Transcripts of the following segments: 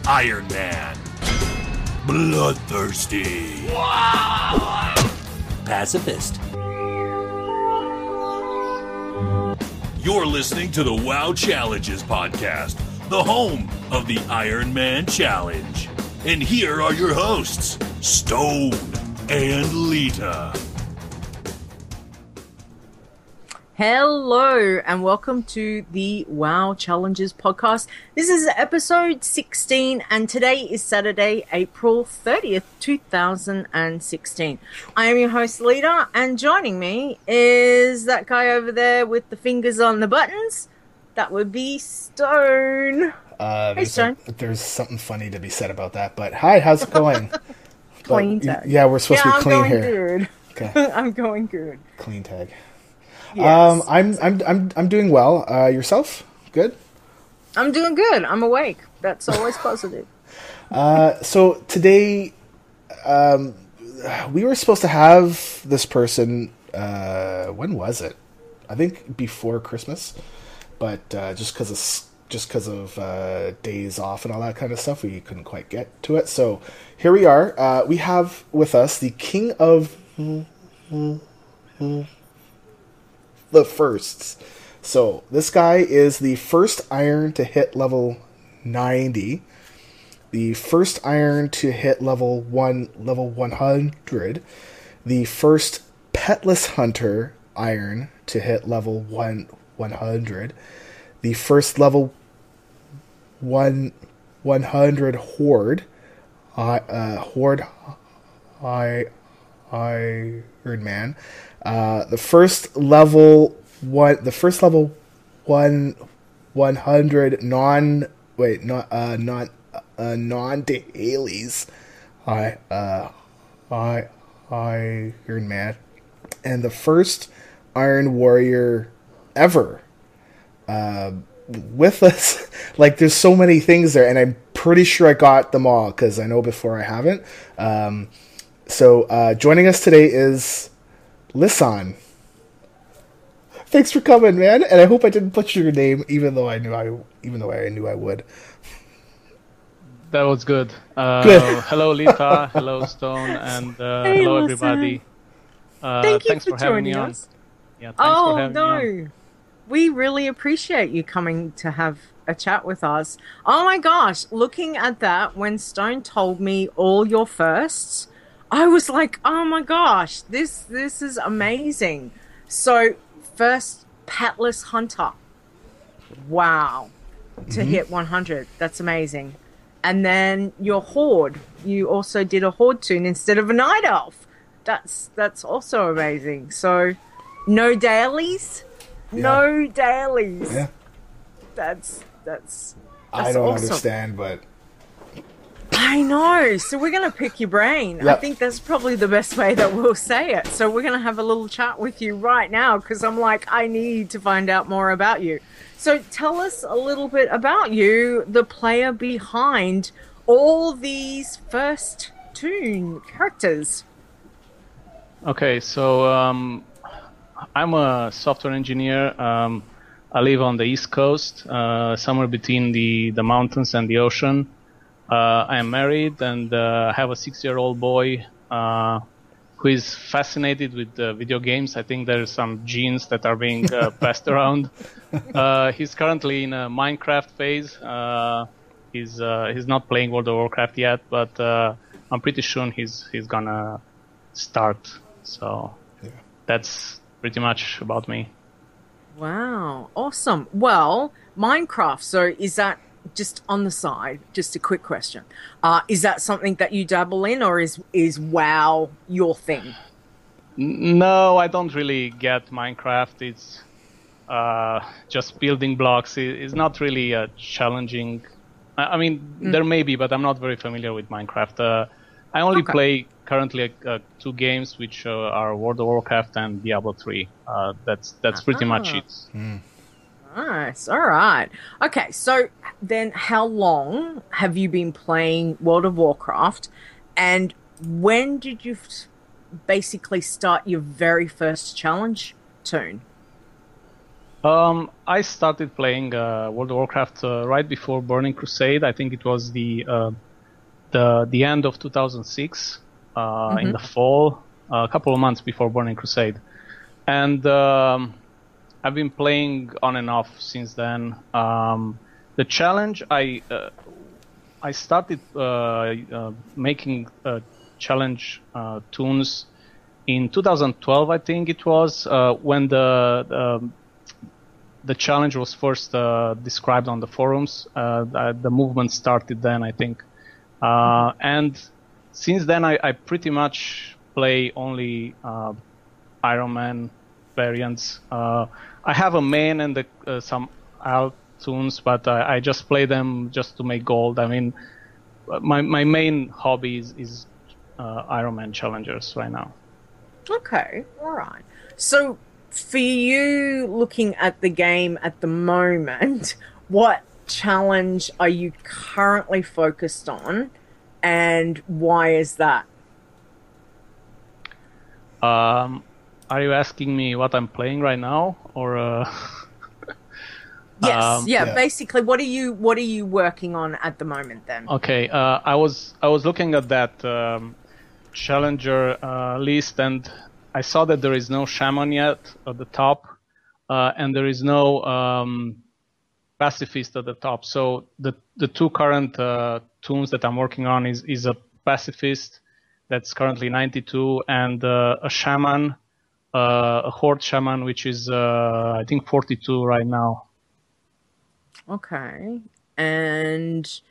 Iron Man. Bloodthirsty. Pacifist. You're listening to the WoW Challenges podcast, the home of the Iron Man Challenge. And here are your hosts, Stone and Lita. Hello and welcome to the WoW Challenges podcast. This is episode 16 and today is Saturday, April 30th, 2016. I am your host, Lita, and joining me is that guy over there with the fingers on the buttons. That would be Stone. Hey, Stone. There's something funny to be said about that, but hi, how's it going? Clean tag. Yeah, we're supposed to be clean here. Good. Okay. I'm going good. Clean tag. Yes. I'm doing well. Yourself? Good? I'm doing good. I'm awake. That's always positive. So today, we were supposed to have this person. When was it? I think before Christmas, but just because of days off and all that kind of stuff, we couldn't quite get to it. So here we are. We have with us the king of the firsts. So this guy is the first Iron to hit level 90, the first Iron to hit level 100, the first Petless Hunter Iron to hit level 100, the first level 100 Horde Iron Man. The first level 100 non-dailies Iron Man, and the first Iron Warrior ever. With us, like, there's so many things there, and I'm pretty sure I got them all because I know before I haven't. So joining us today is Lisan. Thanks for coming, man, and I hope I didn't butcher your name, even though I knew I would. That was good. Good. Hello, Lita. Hello, Stone, and Hey, hello, Lisan. everybody. Thank you thanks for having me joining on. us. Yeah, thanks for having me on. We really appreciate you coming to have a chat with us. Oh my gosh, looking at that, when Stone told me all your firsts, I was like, oh my gosh, this is amazing. So, first, Petless Hunter. Wow. To hit 100. That's amazing. And then your Horde. You also did a Horde tune instead of a Night Elf. That's also amazing. So, no dailies? Yeah. No dailies. Yeah. That's I don't awesome. understand, but I know. So we're going to pick your brain. Yep. I think that's probably the best way that we'll say it. So we're going to have a little chat with you right now because I'm like, I need to find out more about you. So tell us a little bit about you, the player behind all these first tune characters. Okay, so I'm a software engineer. I live on the East Coast, somewhere between the mountains and the ocean. I am married and have a 6-year-old boy who is fascinated with video games. I think there's some genes that are being passed around. He's currently in a Minecraft phase. He's not playing World of Warcraft yet, but I'm pretty sure he's gonna start. So yeah. That's pretty much about me. Wow, awesome. Well, Minecraft, so is that just on the side? Just a quick question. Is that something that you dabble in, or is WoW your thing? No, I don't really get Minecraft. It's just building blocks. It's not really challenging. I mean, there may be, but I'm not very familiar with Minecraft. I only play currently 2 games, which are World of Warcraft and Diablo 3. That's pretty much it. Nice. All right. Okay, so then how long have you been playing World of Warcraft, and when did you basically start your very first challenge tune? I started playing World of Warcraft right before Burning Crusade. I think it was the end of 2006, in the fall, a couple of months before Burning Crusade, and I've been playing on and off since then. The challenge I started making challenge tunes in 2012, I think it was, when the challenge was first described on the forums. The movement started then, I think. And since then, I pretty much play only Iron Man variants. I have a main and some alt tunes, but I just play them just to make gold. I mean, my main hobby is Iron Man challengers right now. Okay, all right. So, for you looking at the game at the moment, what challenge are you currently focused on, and why is that? Are you asking me what I'm playing right now, or? Yes, yeah. Basically, what are you working on at the moment then? Okay, I was looking at that challenger list, and I saw that there is no shaman yet at the top, and there is no pacifist at the top. So the two current tunes that I'm working on is a pacifist that's currently 92, and a shaman, a horde shaman, which is I think 42 right now. Okay, and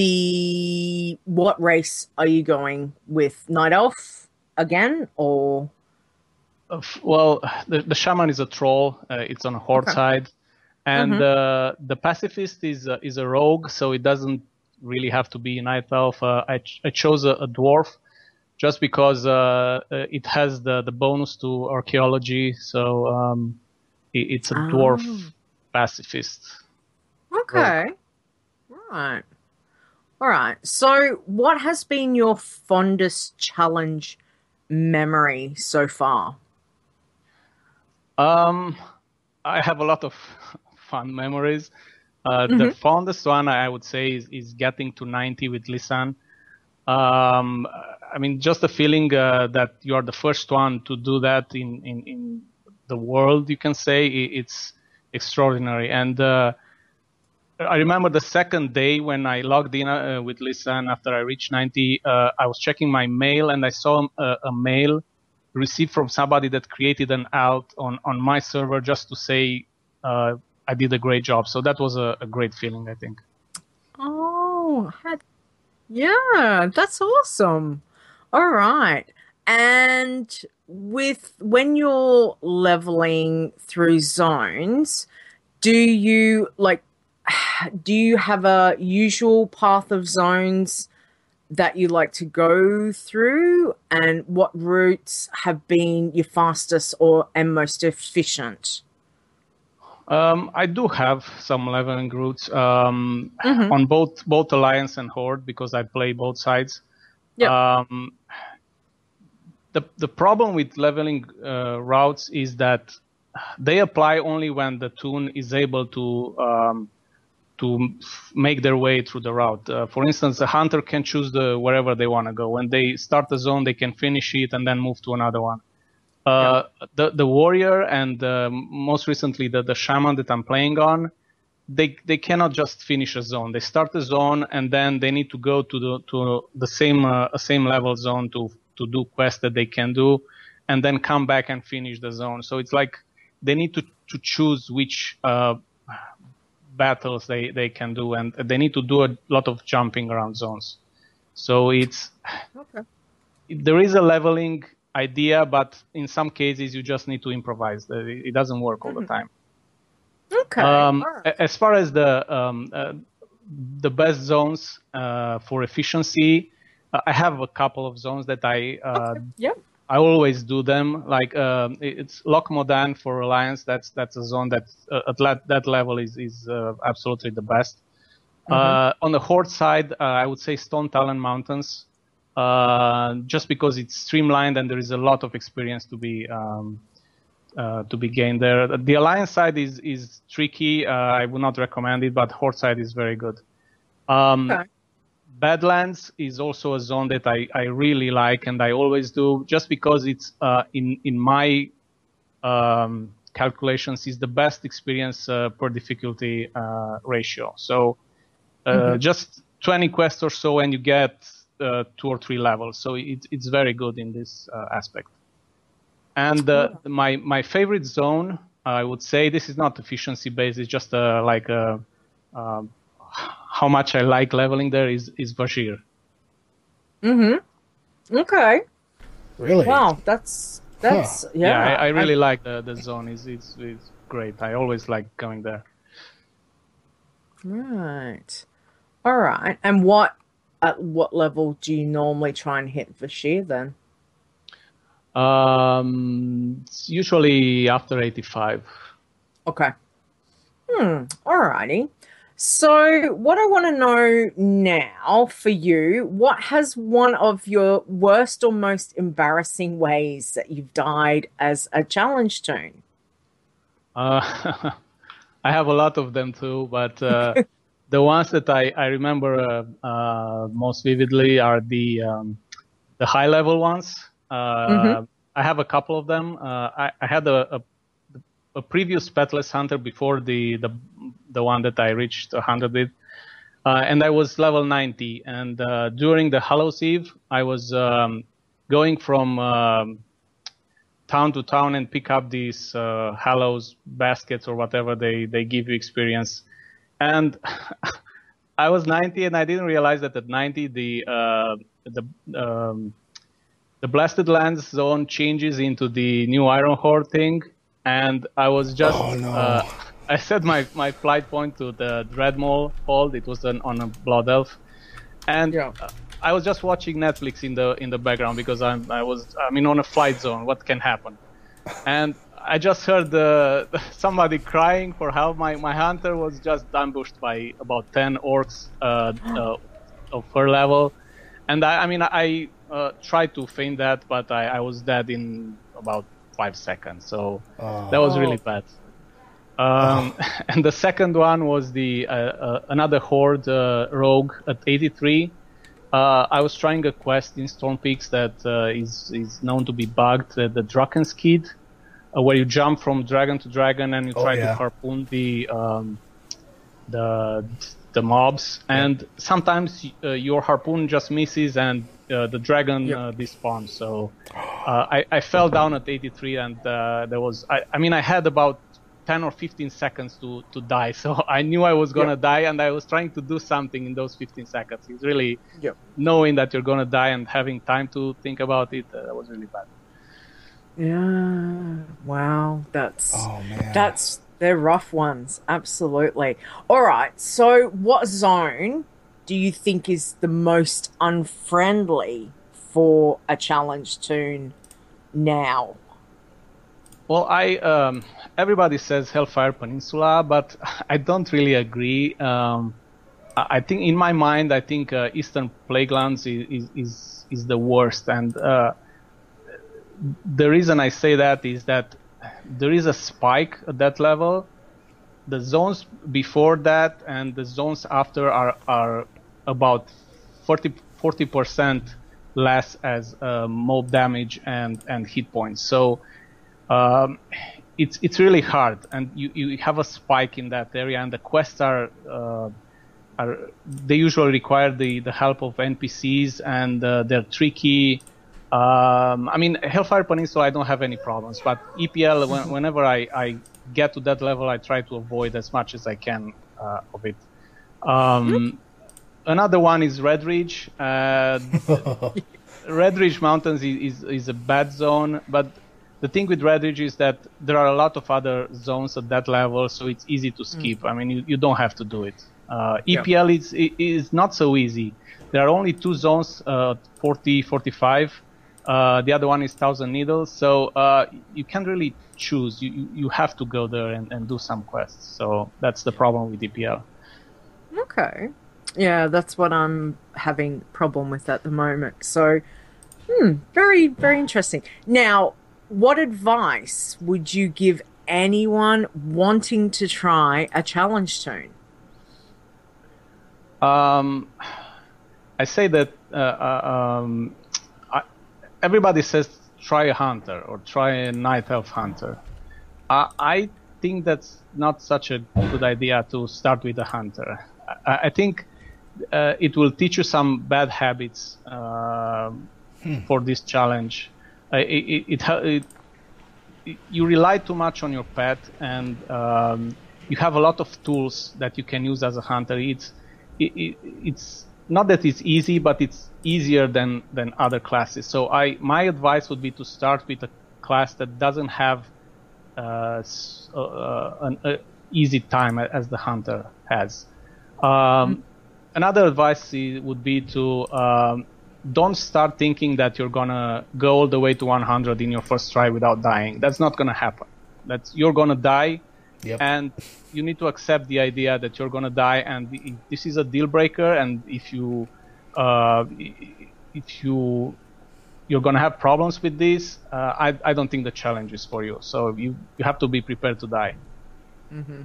what race are you going with? Night Elf again, or? Well, the shaman is a troll. It's on a horde side, and the pacifist is a rogue, so it doesn't really have to be Night Elf. I chose a dwarf just because it has the bonus to archaeology, so it's a dwarf pacifist. Okay, right. All right. So, what has been your fondest challenge memory so far? I have a lot of fun memories. The fondest one, I would say, is getting to 90 with Lisann. I mean, just the feeling that you are the first one to do that in the world, you can say, it's extraordinary. And I remember the second day when I logged in with Lisann after I reached 90, I was checking my mail, and I saw a mail received from somebody that created an alt on my server just to say I did a great job. So that was a great feeling, I think. Oh, yeah, that's awesome. All right. And when you're leveling through zones, do you have a usual path of zones that you like to go through, and what routes have been your fastest and most efficient? I do have some leveling routes on both Alliance and Horde, because I play both sides. Yep. The problem with leveling routes is that they apply only when the toon is able to make their way through the route. For instance, a hunter can choose wherever they want to go. When they start the zone, they can finish it and then move to another one. The warrior and most recently the shaman that I'm playing on, they cannot just finish a zone. They start a zone and then they need to go to the same level zone to do quests that they can do, and then come back and finish the zone. So it's like they need to choose which battles they can do, and they need to do a lot of jumping around zones. So there is a leveling idea, but in some cases you just need to improvise. It doesn't work all the time. Okay. As far as the best zones for efficiency, I have a couple of zones that I always do them. Like it's Loch Modan for Alliance. That's a zone that at that level is absolutely the best. On the Horde side, I would say Stone Talon Mountains, just because it's streamlined and there is a lot of experience to be to be gained there. The Alliance side is tricky. I would not recommend it, but Horde side is very good. Okay. Badlands is also a zone that I really like, and I always do, just because it's in my calculations is the best experience per difficulty ratio. So just 20 quests or so, and you get 2 or 3 levels. So it's very good in this aspect. And my favorite zone, I would say, this is not efficiency based. It's just how much I like leveling there is Vashj'ir. Okay. Really? Wow, that's yeah. I really like the zone. It's great. I always like going there. Right. All right. And at what level do you normally try and hit Vashj'ir then? It's usually after 85. Okay. Alrighty. So what I want to know now for you, what has one of your worst or most embarrassing ways that you've died as a challenge toon? I have a lot of them too, but the ones that I remember most vividly are the high level ones. I have a couple of them. I had a previous Petless Hunter before the one that I reached 100 with, and I was level 90. And during the Hallows Eve, I was going from town to town and pick up these Hallows baskets or whatever they give you experience. And I was 90, and I didn't realize that at 90 the Blasted Lands zone changes into the new Iron Horde thing. And I was just, I set my flight point to the Dreadmaul hold. It was on a Blood Elf. And I was just watching Netflix in the background because I'm on a flight zone. What can happen? And I just heard somebody crying for help. My hunter was just ambushed by about 10 orcs of her level. And I tried to feint that, but I was dead in about 5 seconds, so that was really bad. And the second one was the another Horde rogue at 83. I was trying a quest in Storm Peaks that is known to be bugged, the Drakkenskid, where you jump from dragon to dragon and you try to harpoon the mobs, and sometimes your harpoon just misses and the dragon despawns. So I fell down at 83, and there was I had about 10 or 15 seconds to die, so I knew I was gonna die, and I was trying to do something in those 15 seconds. It's really knowing that you're gonna die and having time to think about it. That was really bad. Yeah. Wow. They're rough ones. Absolutely. All right. So what zone do you think is the most unfriendly for a challenge toon now? Well, everybody says Hellfire Peninsula, but I don't really agree. I think in my mind, Eastern Plaguelands is the worst, and the reason I say that is that there is a spike at that level. The zones before that and the zones after are about 40% less as mob damage and hit points. So it's really hard, and you have a spike in that area, and the quests are they usually require the help of NPCs, and they're tricky. Hellfire Peninsula, I don't have any problems, but EPL, whenever I get to that level, I try to avoid as much as I can of it. Another one is Red Ridge. Red Ridge Mountains is a bad zone, but the thing with Red Ridge is that there are a lot of other zones at that level, so it's easy to skip. You don't have to do it. EPL is not so easy. There are only 2 zones, 40, 45. The other one is Thousand Needles, so you can't really choose. You have to go there and do some quests. So that's the problem with EPL. Okay. Yeah, that's what I'm having problem with at the moment. So, very, very interesting. Now, what advice would you give anyone wanting to try a challenge toon? I say that everybody says try a hunter or try a night elf hunter. I think that's not such a good idea to start with a hunter. I think it will teach you some bad habits for this challenge. You rely too much on your pet, and you have a lot of tools that you can use as a hunter. It's not that it's easy, but it's easier than other classes. So my advice would be to start with a class that doesn't have an easy time as the hunter has. Another advice would be to don't start thinking that you're gonna go all the way to 100 in your first try without dying. That's not gonna happen. You're gonna die. Yep. And you need to accept the idea that you're going to die, and this is a deal breaker. And if you're going to have problems with this, I don't think the challenge is for you. So you have to be prepared to die. Mm-hmm.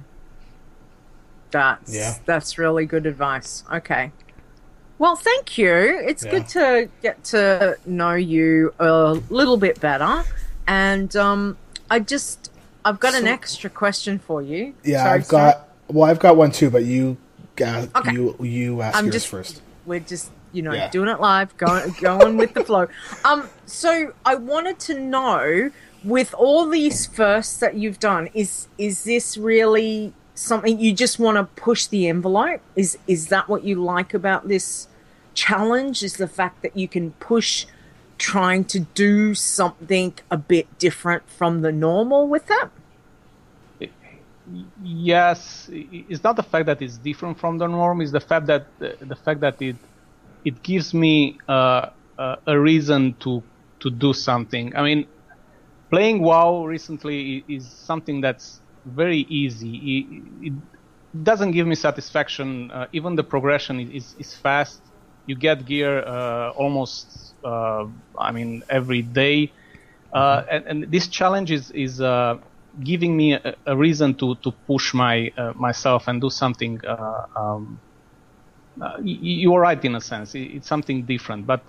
That's really good advice. Okay. Well, thank you. It's good to get to know you a little bit better, and I've got an extra question for you. Yeah, I've got one too, but you ask yours first. We're just doing it live, going with the flow. So I wanted to know, with all these firsts that you've done, is this really something you just want to push the envelope? Is that what you like about this challenge? Is the fact that you can push trying to do something a bit different from the normal with that? Yes, it's not the fact that it's different from the norm. It's the fact that it gives me a reason to do something. I mean, playing WoW recently is something that's very easy. It doesn't give me satisfaction. Even the progression is fast. You get gear almost, every day. And this challenge is giving me a reason to push myself and do something. You are right in a sense. It's something different, but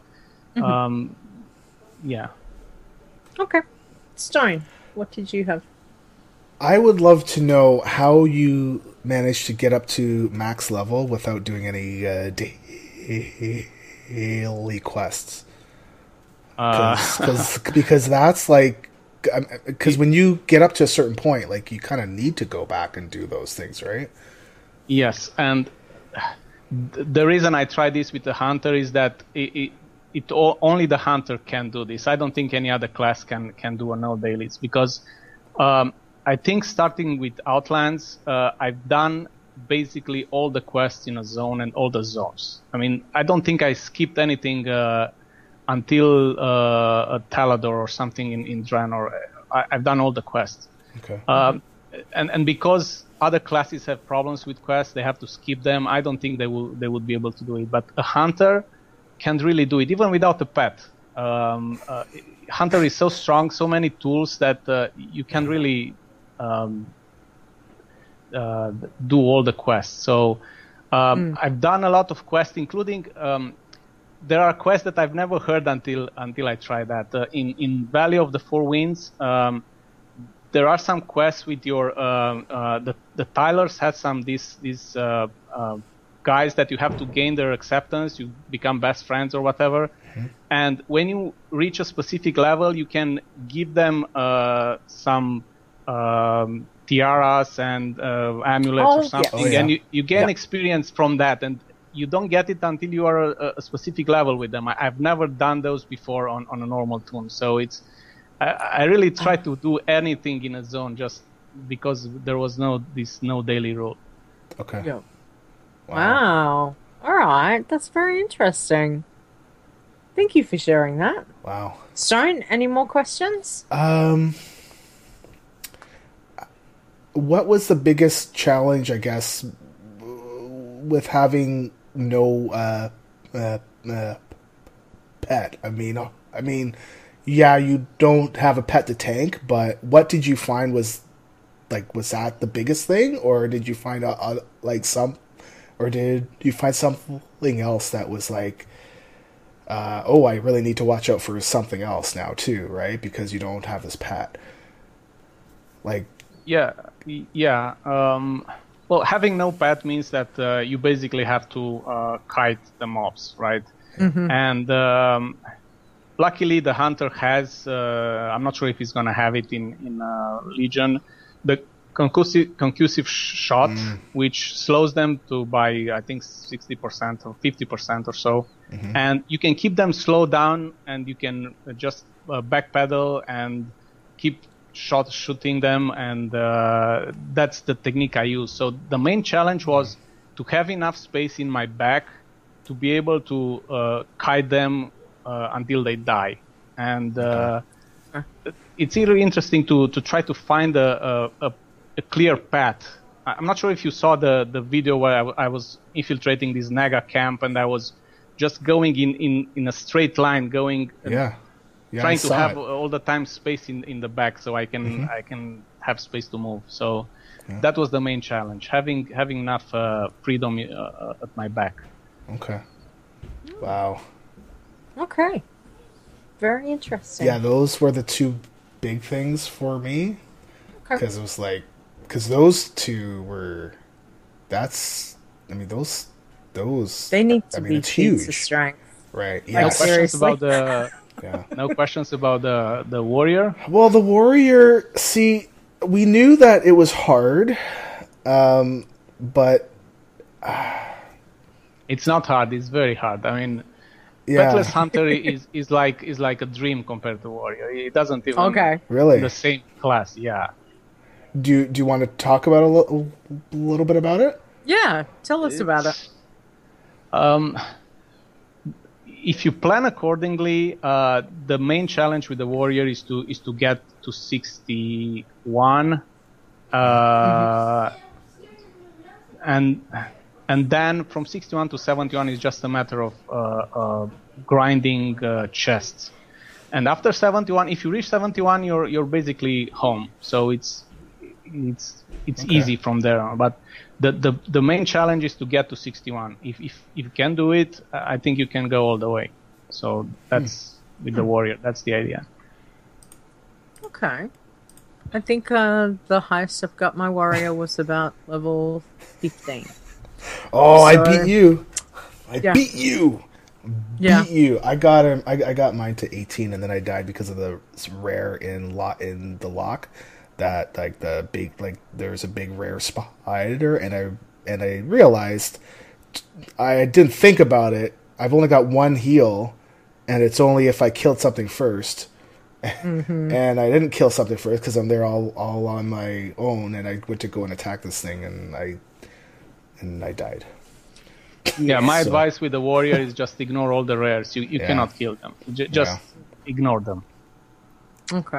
yeah. Okay. Stone, what did you have? I would love to know how you managed to get up to max level without doing any daily quests. Because that's like, because when you get up to a certain point, like, you kind of need to go back and do those things, right? Yes, and the reason I try this with the hunter is that only the hunter can do this. I don't think any other class can do a no dailies, because I think starting with Outlands, I've done basically all the quests in a zone and all the zones. I mean, I don't think I skipped anything until Talador or something in Draenor. I've done all the quests. Okay. And because other classes have problems with quests, they have to skip them. I don't think they would be able to do it. But a hunter can really do it, even without a pet. Hunter is so strong, so many tools that you can really do all the quests. So I've done a lot of quests, including there are quests that I've never heard until I tried that. In Valley of the Four Winds, there are some quests with your the Tylers had some these guys that you have to gain their acceptance. You become best friends or whatever. Mm-hmm. And when you reach a specific level, you can give them some tiaras and amulets or something, and you gain experience from that. And you don't get it until you are a specific level with them. I've never done those before on a normal toon. So I really try to do anything in a zone just because there was no daily rule. Okay. Yeah. Wow. All right. That's very interesting. Thank you for sharing that. Wow. Stone, any more questions? What was the biggest challenge, I guess, with having no pet? I mean, yeah, you don't have a pet to tank, but what did you find was that the biggest thing, or did you find or did you find something else that was like, oh, I really need to watch out for something else now too, right? Because you don't have this pet. Like, Yeah. Well, having no pet means that you basically have to kite the mobs, right? And luckily, the hunter has. I'm not sure if he's gonna have it in Legion, the concussive shot, which slows them to by I think 60% or 50% or so, and you can keep them slowed down, and you can just backpedal and keep shooting them, and that's the technique I use. So the main challenge was to have enough space in my back to be able to kite them until they die, and it's really interesting to try to find a clear path. I'm not sure if you saw the video where I was infiltrating this Naga camp, and I was just going in a straight line, going trying to have all the time space in the back, so I can have space to move. So that was the main challenge, having enough freedom at my back. Okay. Wow. Okay. Very interesting. Yeah, those were the two big things for me. Okay. Because it was like, because those two were, those. They need to I mean, be it's feats of huge. strength. Right. Like, Yeah. No questions seriously. about the Yeah. no questions about the warrior. Well, the warrior. See, we knew that it was hard, but It's not hard. It's very hard. I mean, yeah. Petless Hunter is like a dream compared to warrior. It doesn't even Okay. Really? the same class. Yeah. Do you want to talk about a little bit about it? Yeah. Tell us about it. If you plan accordingly, the main challenge with the warrior is to get to 61, and then from 61 to 71 is just a matter of grinding chests. And after 71, if you reach 71, you're basically home. So it's easy from there on. But the main challenge is to get to 61. If you can do it, I think you can go all the way. So that's with the warrior. That's the idea. Okay. I think the highest I've got my warrior was about level 15. Oh, I So- beat you! I Yeah. beat you! Yeah. Beat you! I got him. I got mine to 18, and then I died because of the rare in the lock. That like the big there's a big rare spider, and I realized I didn't think about it. I've only got one heal, and it's only if I killed something first. And I didn't kill something first because I'm there all on my own, and I went to go and attack this thing, and I died. Yeah, my So- advice with the warrior is just ignore all the rares. You Yeah. cannot kill them. Just ignore them. Okay.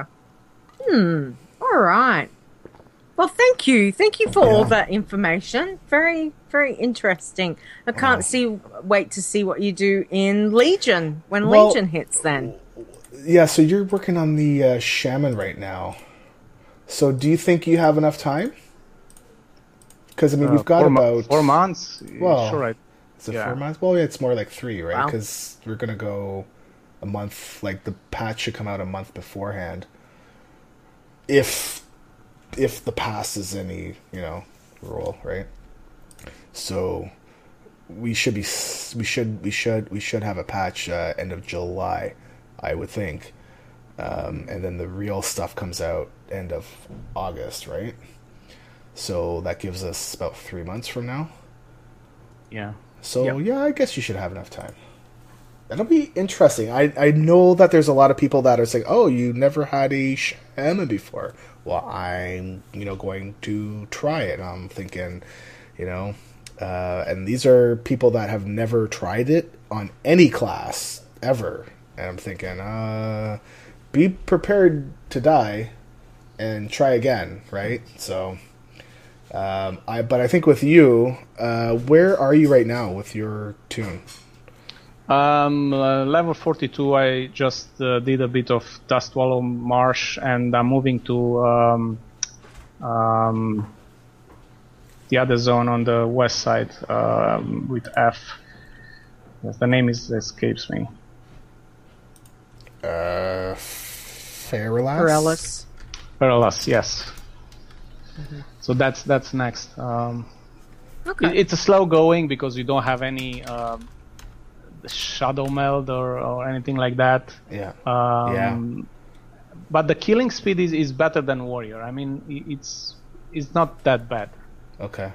All right. Well, thank you. Thank you for all Yeah. that information. Very, very interesting. I can't wait to see what you do in Legion when Well- Legion hits then. Yeah, so you're working on the shaman right now. So do you think you have enough time? Because I mean, we've got 4 months. Well, Sure, Is it Yeah. 4 months? Well, yeah, it's more like 3, right? Wow. Because we're gonna go a month. Like the patch should come out a month beforehand. If the pass is any rule, right? So we should have a patch end of July, I would think, and then the real stuff comes out end of August, right? So that gives us about 3 months from now. yeah. So yeah, I guess you should have enough time. That'll be interesting. I know that there's a lot of people that are saying, "Oh, you never had a shaman before." Well, I'm going to try it. I'm thinking, and these are people that have never tried it on any class ever. And I'm thinking, be prepared to die and try again, right? So. But I think with you, where are you right now with your tune? Level 42, I just did a bit of Dustwallow Marsh, and I'm moving to the other zone on the west side with F. Yes, the name escapes me. Fairlas? Perilous, yes. So that's next. Okay. It's a slow going because you don't have any shadow meld or anything like that. Yeah. But the killing speed is better than warrior. I mean, it's not that bad. Okay.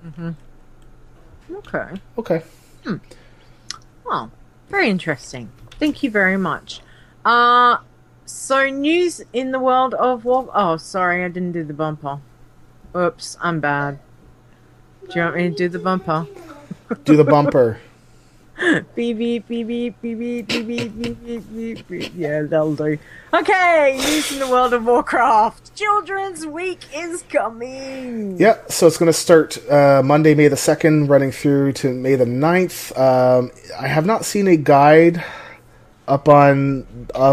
Okay. Well, very interesting. Thank you very much. So news in the world of War. Oh, sorry, I didn't do the bumper. Oops, I'm bad. Do you want me to do the bumper? Do the bumper. Beep, beep, beep, beep, beep, beep, beep, beep, beep, beep, beep, beep. Yeah, that'll do. Okay, news in the world of Warcraft. Children's Week is coming. Yep, so it's going to start Monday, May the 2nd, running through to May the 9th. I have not seen a guide up on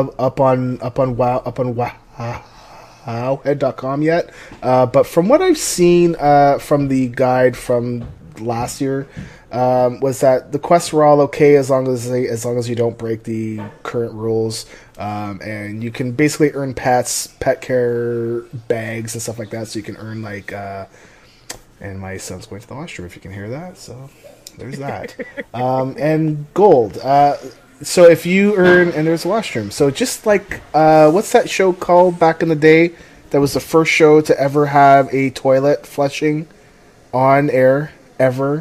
wowhead.com yet, but from what I've seen from the guide from last year, was that the quests were all okay as long as you don't break the current rules, and you can basically earn pet care bags and stuff like that, so you can earn like and my son's going to the washroom if you can hear that, so there's that. And gold. So if you earn, and there's a washroom. So just like, what's that show called back in the day? That was the first show to ever have a toilet flushing on air ever.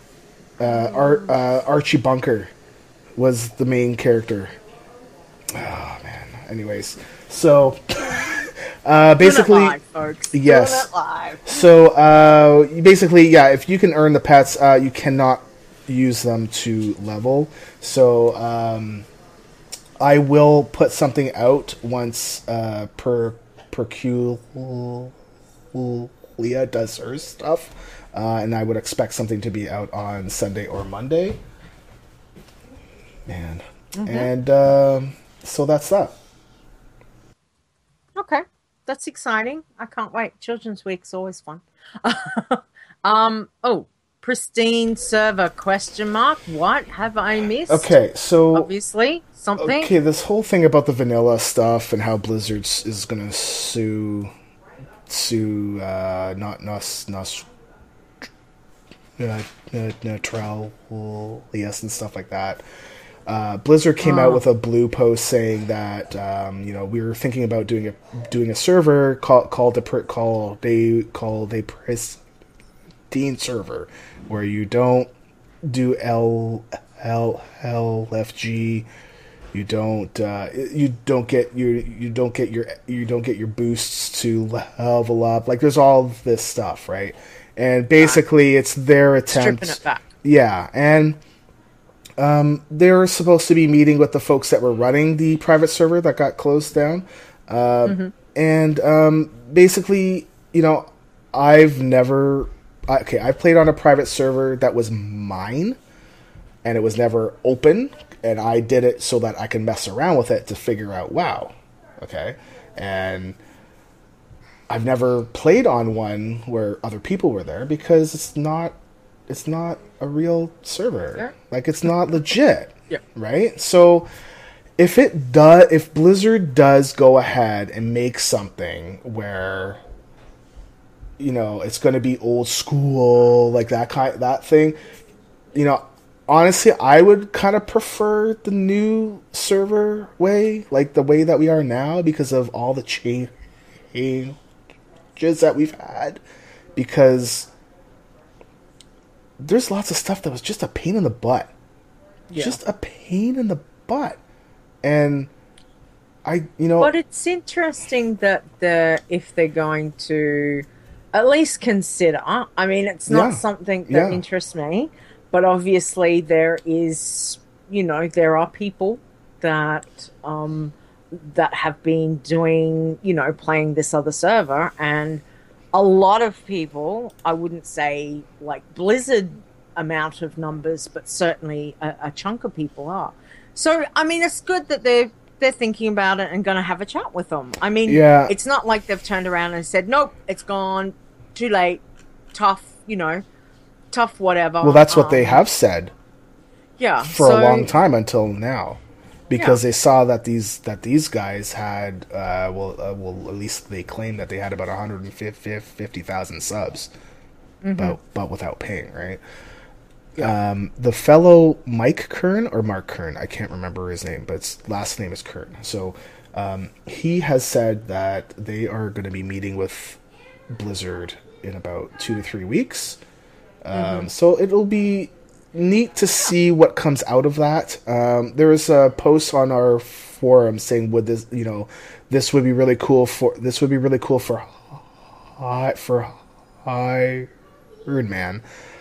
Archie Bunker was the main character. Oh man. Anyways, so basically, Doing it live, folks. yes. Doing it live. So basically, yeah, if you can earn the pets, you cannot use them to level. So I will put something out once Perculia does her stuff, and I would expect something to be out on Sunday or Monday. Man. And so that's that. Okay, that's exciting. I can't wait. Children's Week's always fun. Oh, pristine server ? What have I missed? Okay, so Obviously, something. okay, this whole thing about the vanilla stuff and how Blizzard is going to sue Neutralius and stuff like that. Blizzard came out with a blue post saying that we were thinking about doing a server called a pristine server, where you don't do LFG, you don't get your boosts to level up. Like, there's all this stuff, right? And basically, it's their attempt. Stripping it back. Yeah, and they were supposed to be meeting with the folks that were running the private server that got closed down. And basically, I've played on a private server that was mine, and it was never open, and I did it so that I can mess around with it to figure out WoW. Okay? And I've never played on one where other people were there because it's not a real server. Yeah. Like, it's not legit. Yeah. Right? So if Blizzard does go ahead and make something where it's going to be old school, like that thing, honestly, I would kind of prefer the new server way, like the way that we are now, because of all the changes that we've had, because there's lots of stuff that was just a pain in the butt. Yeah. Just a pain in the butt. And But it's interesting that if they're going to at least consider, I mean, it's not something that interests me, but obviously there is, there are people that that have been doing, playing this other server, and a lot of people, I wouldn't say like Blizzard amount of numbers, but certainly a chunk of people are. So, I mean, it's good that they're thinking about it and going to have a chat with them. I mean, it's not like they've turned around and said, nope, it's gone, too late, tough, tough whatever. Well, that's what they have said. Yeah. For a long time until now. Because they saw that these guys had, at least they claimed that they had about 150,000 subs, but without paying, right? Yeah. The fellow Mike Kern or Mark Kern, I can't remember his name, but his last name is Kern. So he has said that they are going to be meeting with Blizzard in about 2 to 3 weeks. So it'll be neat to see what comes out of that. There was a post on our forum saying, "Would this, this would be really cool for Iron Man."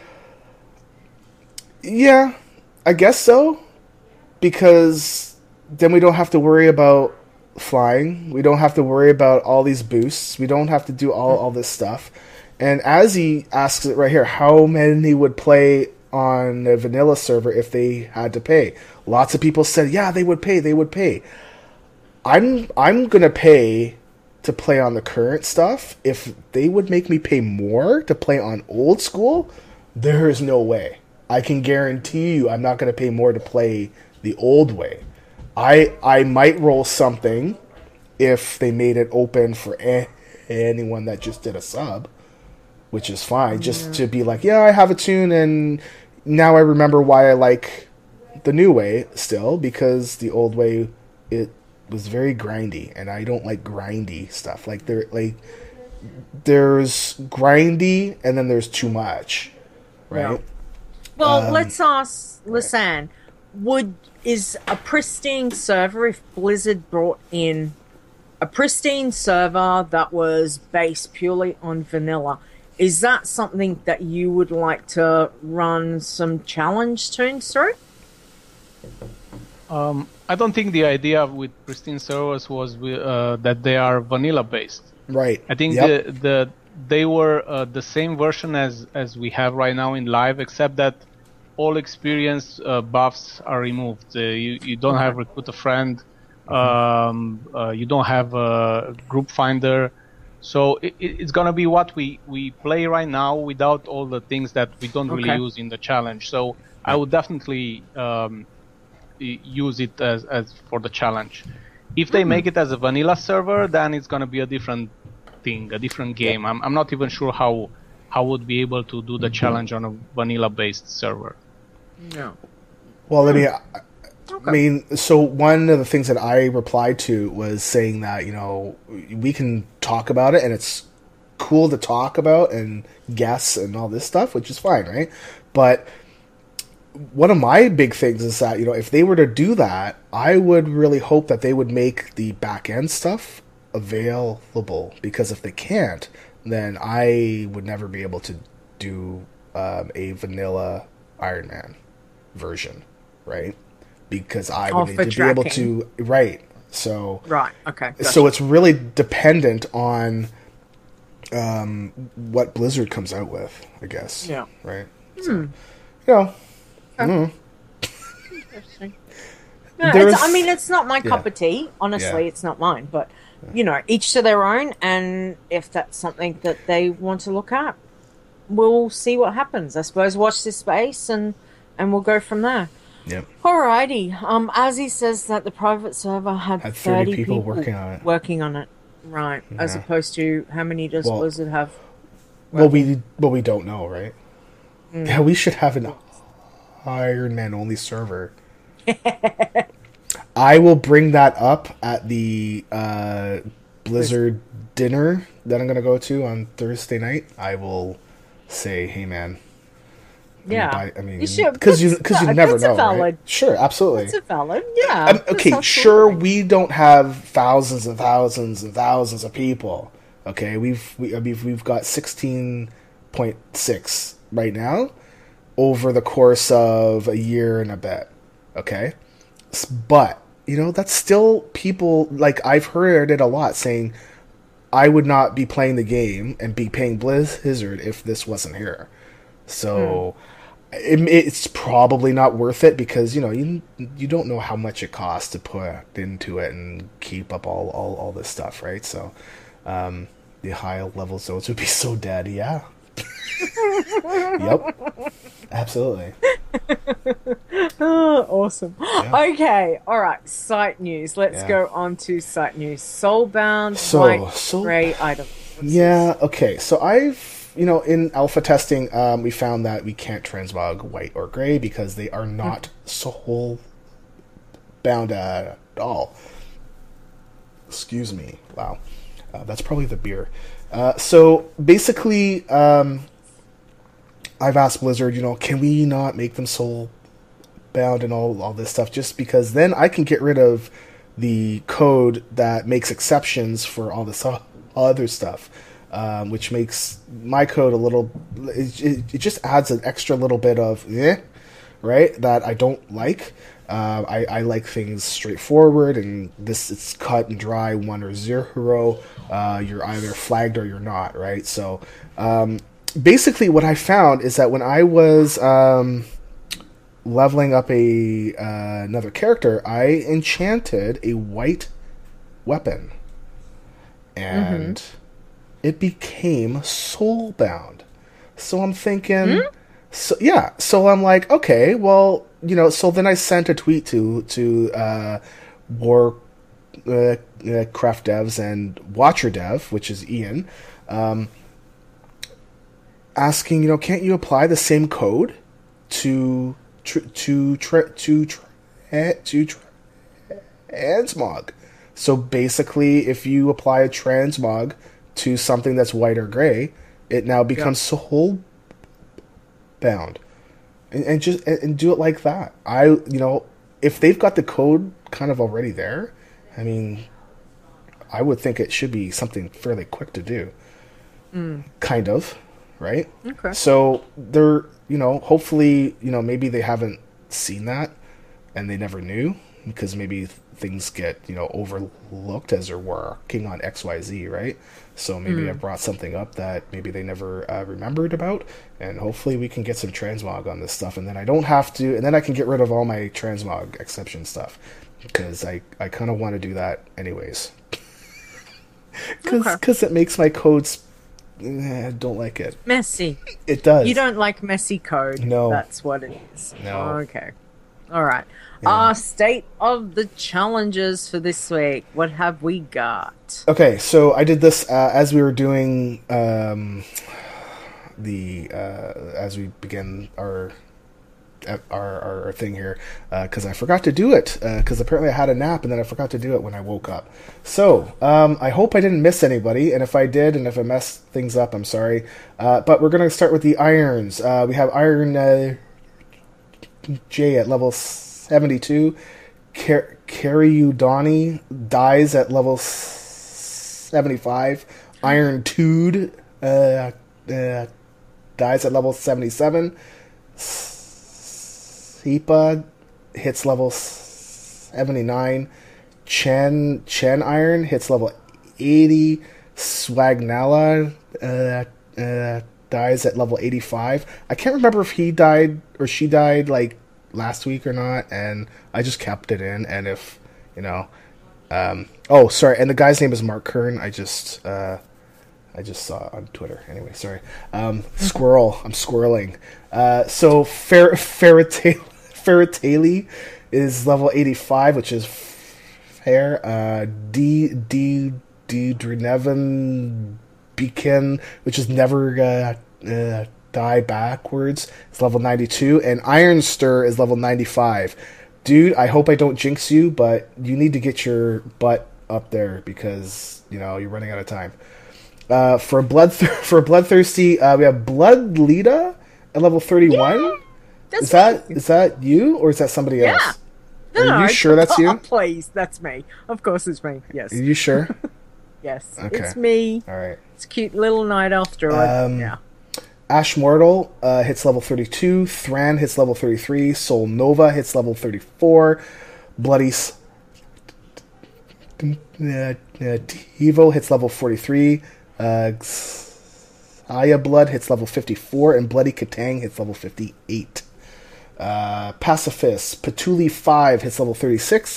Yeah, I guess so, because then we don't have to worry about flying. We don't have to worry about all these boosts. We don't have to do all this stuff. And as he asks it right here, how many would play on a vanilla server if they had to pay? Lots of people said, yeah, they would pay. I'm gonna pay to play on the current stuff. If they would make me pay more to play on old school, there is no way. I can guarantee you I'm not gonna pay more to play the old way. I might roll something if they made it open for anyone that just did a sub, which is fine, just to be like, yeah, I have a tune, and now I remember why I like the new way still, because the old way, it was very grindy, and I don't like grindy stuff. There's grindy, and then there's too much, right? Yeah. Well, let's ask Lisanne, is a pristine server, if Blizzard brought in a pristine server that was based purely on vanilla, is that something that you would like to run some challenge tunes through? I don't think the idea with pristine servers was that they are vanilla based. Right. I think they were the same version as we have right now in live, except that all experience buffs are removed. You don't have recruit a friend. You don't have a group finder. So it's going to be what we play right now without all the things that we don't really use in the challenge. So I would definitely use it as for the challenge. If they make it as a vanilla server, then it's going to be a different thing, a different game. I'm not even sure how would be able to do the challenge on a vanilla-based server. No. Well, I mean, so one of the things that I replied to was saying that, we can talk about it, and it's cool to talk about and guess and all this stuff, which is fine, right? But one of my big things is that, if they were to do that, I would really hope that they would make the back-end stuff available, because if they can't, then I would never be able to do a vanilla Iron Man version, right? Because I would need to be able to, right? So right, okay. Gotcha. So it's really dependent on what Blizzard comes out with, I guess. Yeah. Right. Hmm. So, Interesting. No, it's not my cup of tea. Honestly, it's not mine. But each to their own. And if that's something that they want to look at, we'll see what happens. I suppose watch this space and we'll go from there. Yep. Alrighty. As he says that the private server had 30 people working on it. Right. Yeah. As opposed to how many does Blizzard have? Well, we don't know, right? Mm. Yeah, we should have an Iron Man only server. I will bring that up at the Blizzard dinner that I'm going to go to on Thursday night. I will say, hey, man. Yeah, because you never know, right? Sure, absolutely. It's a valid, yeah. Okay, sure, we don't have thousands and thousands and thousands of people. Okay, we've got 16.6 right now over the course of a year and a bit. Okay, but that's still people. Like, I've heard it a lot saying, I would not be playing the game and be paying Blizzard if this wasn't here. So, it's probably not worth it because you don't know how much it costs to put into it and keep up all this stuff, right? So the high level zones would be so dead. Yeah. Yep. Absolutely. Oh, awesome. Yeah. Okay, all right. Site news. Let's go on to site news. Soulbound, white, gray item. Yeah. Okay. So in alpha testing, we found that we can't transmog white or gray because they are not soul bound at all. Excuse me. Wow. That's probably the beer. So basically, I've asked Blizzard, can we not make them soul bound and all this stuff, just because then I can get rid of the code that makes exceptions for all this other stuff, which makes my code a little. It just adds an extra little bit of right, that I don't like. I like things straightforward, and it's cut and dry, 1 or 0. You're either flagged or you're not, right? So basically what I found is that when I was leveling up another character, I enchanted a white weapon, and it became soulbound. So I'm thinking... So I'm like, okay, well, so then I sent a tweet to Warcraft devs and Watcher dev, which is Ian, asking, can't you apply the same code to transmog? So basically, if you apply a transmog to something that's white or gray, it now becomes soul bound, and just do it like that. If they've got the code kind of already there, I mean, I would think it should be something fairly quick to do. Kind of, right? Okay. So they're, hopefully, maybe they haven't seen that and they never knew, because maybe things get, overlooked as they're working on XYZ, right? So maybe I brought something up that maybe they never remembered about, and hopefully we can get some transmog on this stuff, and then I don't have to, and then I can get rid of all my transmog exception stuff, because I kind of want to do that anyways. Because it makes my codes... I don't like it. Messy. It does. You don't like messy code. No. That's what it is. No. Okay. All right. Yeah. State of the challenges for this week. What have we got? Okay, so I did this as we were doing as we began our thing here, because I forgot to do it, because apparently I had a nap and then I forgot to do it when I woke up. So I hope I didn't miss anybody, and if I did, and if I messed things up, I'm sorry. But we're going to start with the irons. We have Iron J at level 72. Karyudani dies at level 75. Iron Tood dies at level 77. Sipa hits level 79. Chen Iron hits level 80. Swagnala dies at level 85. I can't remember if he died or she died like last week or not, and I just kept it in. And if oh, sorry, and the guy's name is Mark Kern. I just saw it on Twitter. Anyway, sorry. Squirrel. I'm squirreling. So Ferritale is level 85, which is fair. Drenevan Beacon, which is never die backwards, is level 92, and Iron Stir is level 95. Dude, I hope I don't jinx you, but you need to get your butt up there because you're running out of time. For Bloodthirsty, we have Blood Lita at level 31. Yeah, is that you, or is that somebody else? No, Are you sure that's you? Please, that's me. Of course it's me. Yes. Are you sure? Yes. Okay. It's me. All right. It's a cute little night elf druid. Yeah. Ash Mortal hits level 32. Thran hits level 33. Soul Nova hits level 34. Bloody Evo hits level 43. Aya Blood hits level 54. And Bloody Katang hits level 58. Pacifist, Patuli 5 hits level 36.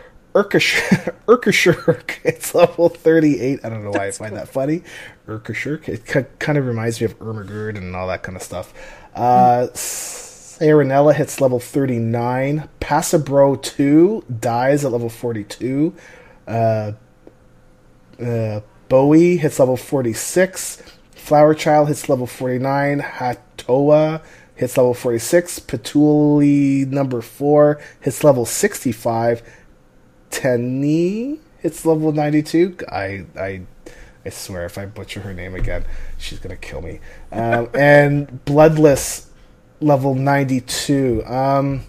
Urkashirk hits level 38. I don't know why I find that funny. Urkashirk. It kind of reminds me of Ermagerd and all that kind of stuff. Saranella hits level 39. Passabro 2 dies at level 42. Bowie hits level 46. Flower Child hits level 49. Hatoa hits level 46. Patuli number 4 hits level 65. Tenny hits level 92. I swear if I butcher her name again, she's going to kill me. And Bloodless level 92. Well,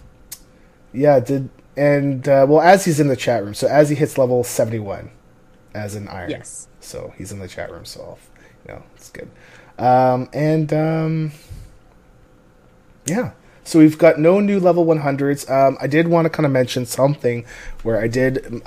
Azzy's in the chat room. So Azzy hits level 71 as an iron. Yes. So he's in the chat room, so it's good. So we've got no new level 100s. I did want to kind of mention something where I did send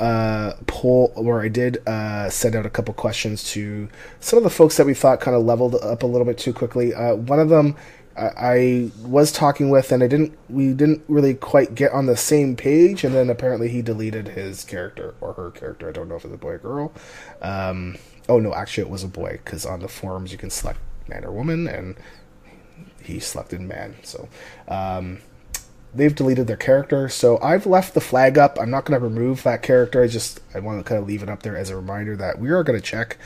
out a couple questions to some of the folks that we thought kind of leveled up a little bit too quickly. One of them I was talking with, and we didn't really quite get on the same page, and then apparently he deleted his character or her character. I don't know if it's a boy or girl. Oh no, actually it was a boy, because on the forums you can select man or woman, and he selected man. So they've deleted their character, so I've left the flag up. I'm not going to remove that character. I want to kind of leave it up there as a reminder that we are going to check.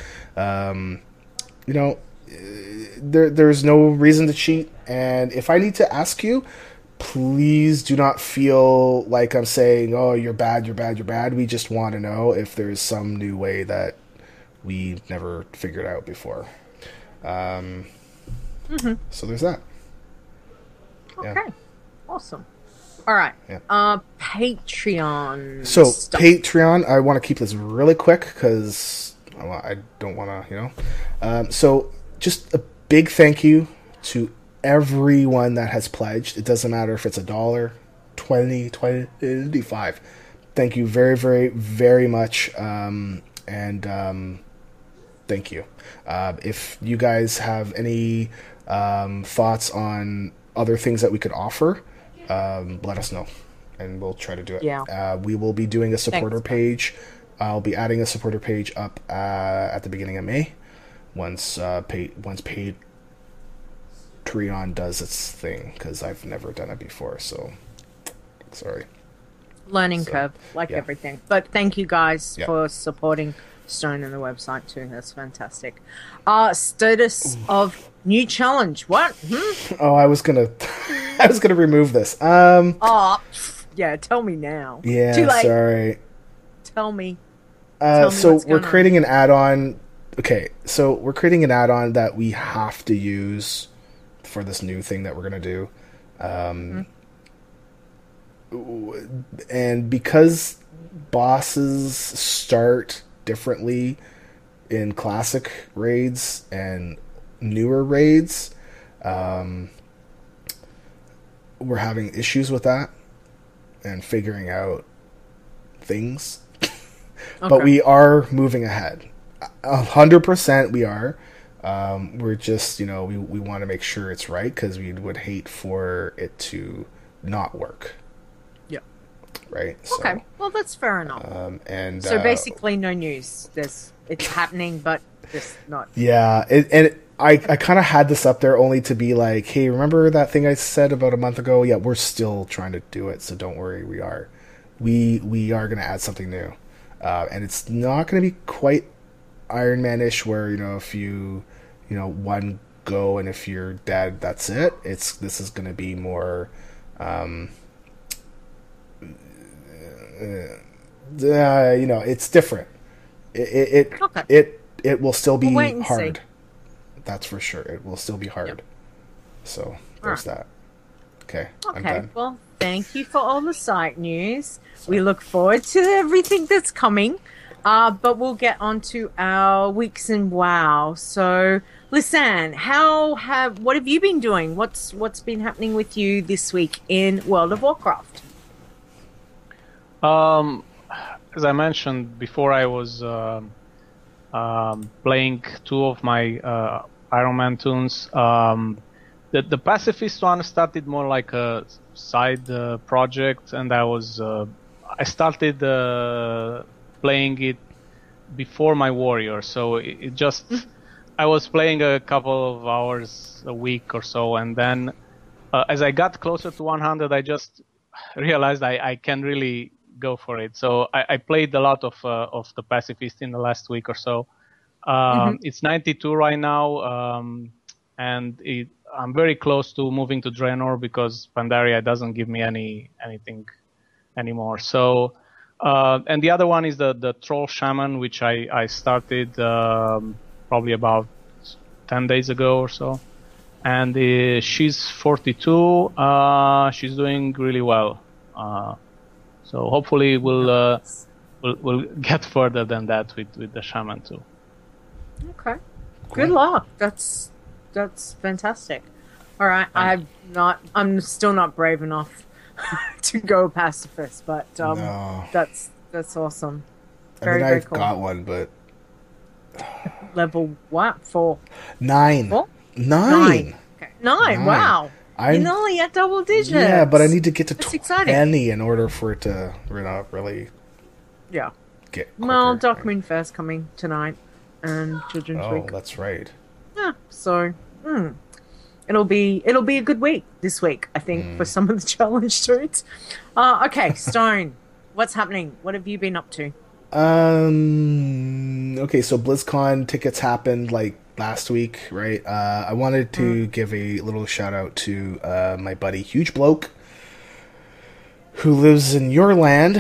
There's no reason to cheat, and if I need to ask you, please do not feel like I'm saying, oh, you're bad, you're bad, you're bad. We just want to know if there's some new way that we never figured out before. So there's that. Okay. Yeah. Awesome. All right. Yeah. Patreon. So stuff. Patreon, I want to keep this really quick because I don't want to, so just a big thank you to everyone that has pledged. It doesn't matter if it's $1, 20, 25. Thank you very, very, very much. Thank you. If you guys have any thoughts on other things that we could offer, let us know, and we'll try to do it. Yeah. We will be doing a supporter page. I'll be adding a supporter page up at the beginning of May, once Patreon does its thing, because I've never done it before, so sorry. Learning curve, everything. But thank you guys for supporting Stone and the website too. That's fantastic. Status of new challenge. What? Oh, I was gonna remove this. Yeah. Tell me now. Yeah. Too late. Sorry. Tell me. So we're creating an add-on. Okay, so we're creating an add-on that we have to use for this new thing that we're gonna do. And because bosses start differently in classic raids and newer raids, we're having issues with that and figuring out things. But we are moving ahead. 100% we are. We're just, we want to make sure it's right, because we would hate for it to not work. Right. Okay. Well, that's fair enough. And so basically, no news. It's happening, but just not. Yeah. I kind of had this up there only to be like, hey, remember that thing I said about a month ago? Yeah, we're still trying to do it, so don't worry. We are going to add something new, and it's not going to be quite Iron Man-ish, where if you one go and if you're dead, that's it. This is going to be more. It's different. It will still be hard. See. That's for sure. It will still be hard. Yep. So there's that. Okay. I'm done. Well, thank you for all the site news. We look forward to everything that's coming. But we'll get on to our weeks in WoW. So, Lisanne, what have you been doing? What's been happening with you this week in World of Warcraft? As I mentioned before, I was playing two of my Iron Man tunes. The Pacifist one started more like a side project, and I started playing it before my Warrior, so it just I was playing a couple of hours a week or so, and then as I got closer to 100, I just realized I can really go for it. So I played a lot of the Pacifist in the last week or so. It's 92 right now, and I'm very close to moving to Draenor because Pandaria doesn't give me anything anymore. So, and the other one is the Troll Shaman, which I started probably about 10 days ago or so. And she's 42. She's doing really well. So hopefully we'll get further than that with the Shaman too. Okay. Good luck. That's fantastic. All right. I'm still not brave enough to go pacifist, but No. that's awesome. I've cool. got one, but Level what? 4. 9. What? 9. Okay. 9. Wow. You're nearly at double digits. Yeah, but I need to get to That's 20 exciting. in order for it to really Yeah. get quicker. Well, Document Fair's coming tonight, and Children's Oh, Week. that's right. Yeah. So, it'll be a good week this week, I think, for some of the challenge dudes. Okay, Stone, what's happening? What have you been up to? Okay, so BlizzCon tickets happened like last week, right? I wanted to give a little shout out to my buddy Huge Bloke, who lives in your land,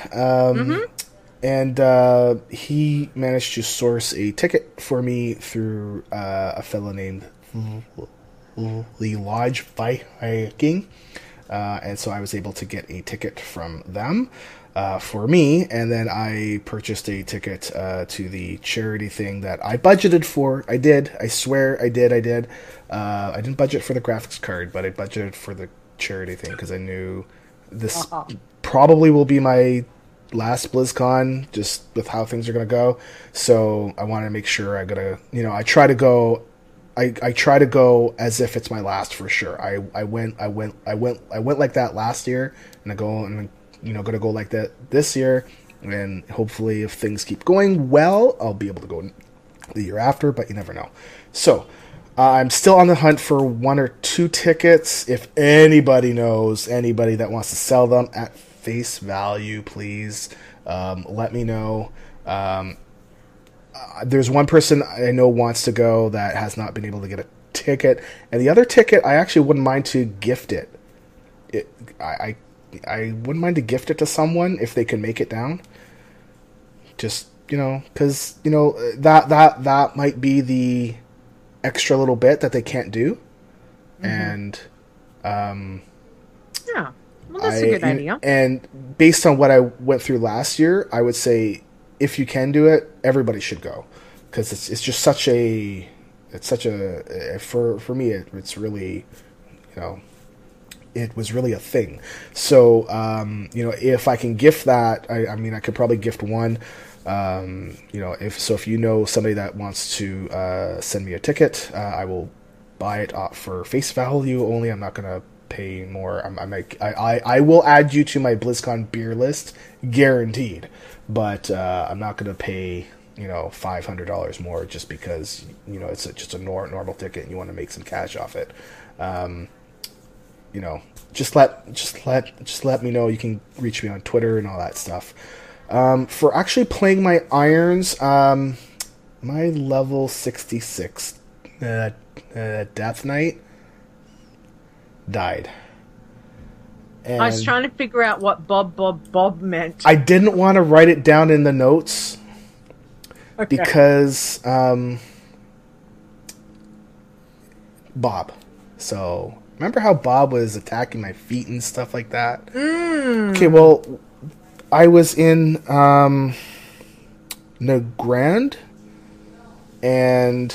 and he managed to source a ticket for me through a fellow named the Lodge Viking, and so I was able to get a ticket from them. For me, and then I purchased a ticket to the charity thing that I budgeted for. I did. I swear I did. I didn't budget for the graphics card, but I budgeted for the charity thing because I knew this probably will be my last BlizzCon, just with how things are going to go. So I want to make sure I try to go. I try to go as if it's my last for sure. I went like that last year, and I go and going to go like that this year, and hopefully if things keep going well, I'll be able to go the year after, but you never know. So I'm still on the hunt for 1 or 2 tickets. If anybody knows anybody that wants to sell them at face value, please let me know. There's one person I know wants to go that has not been able to get a ticket, and the other ticket I actually wouldn't mind to gift it. I wouldn't mind to gift it to someone if they can make it down. Just, because, that might be the extra little bit that they can't do. And, yeah, well, that's a good idea. And based on what I went through last year, I would say if you can do it, everybody should go. Because it's just for me, it's really, it was really a thing. So, if I can gift that, I mean, I could probably gift one. If you know somebody that wants to send me a ticket, I will buy it for face value only. I'm not going to pay more. I will add you to my BlizzCon beer list, guaranteed. But I'm not going to pay $500 more just because it's just a normal ticket and you want to make some cash off it. Just let me know. You can reach me on Twitter and all that stuff. For actually playing my irons, my level 66 Death Knight died. And I was trying to figure out what Bob meant. I didn't want to write it down in the notes because Bob. So remember how Bob was attacking my feet and stuff like that? Okay, well, I was in Nagrand, and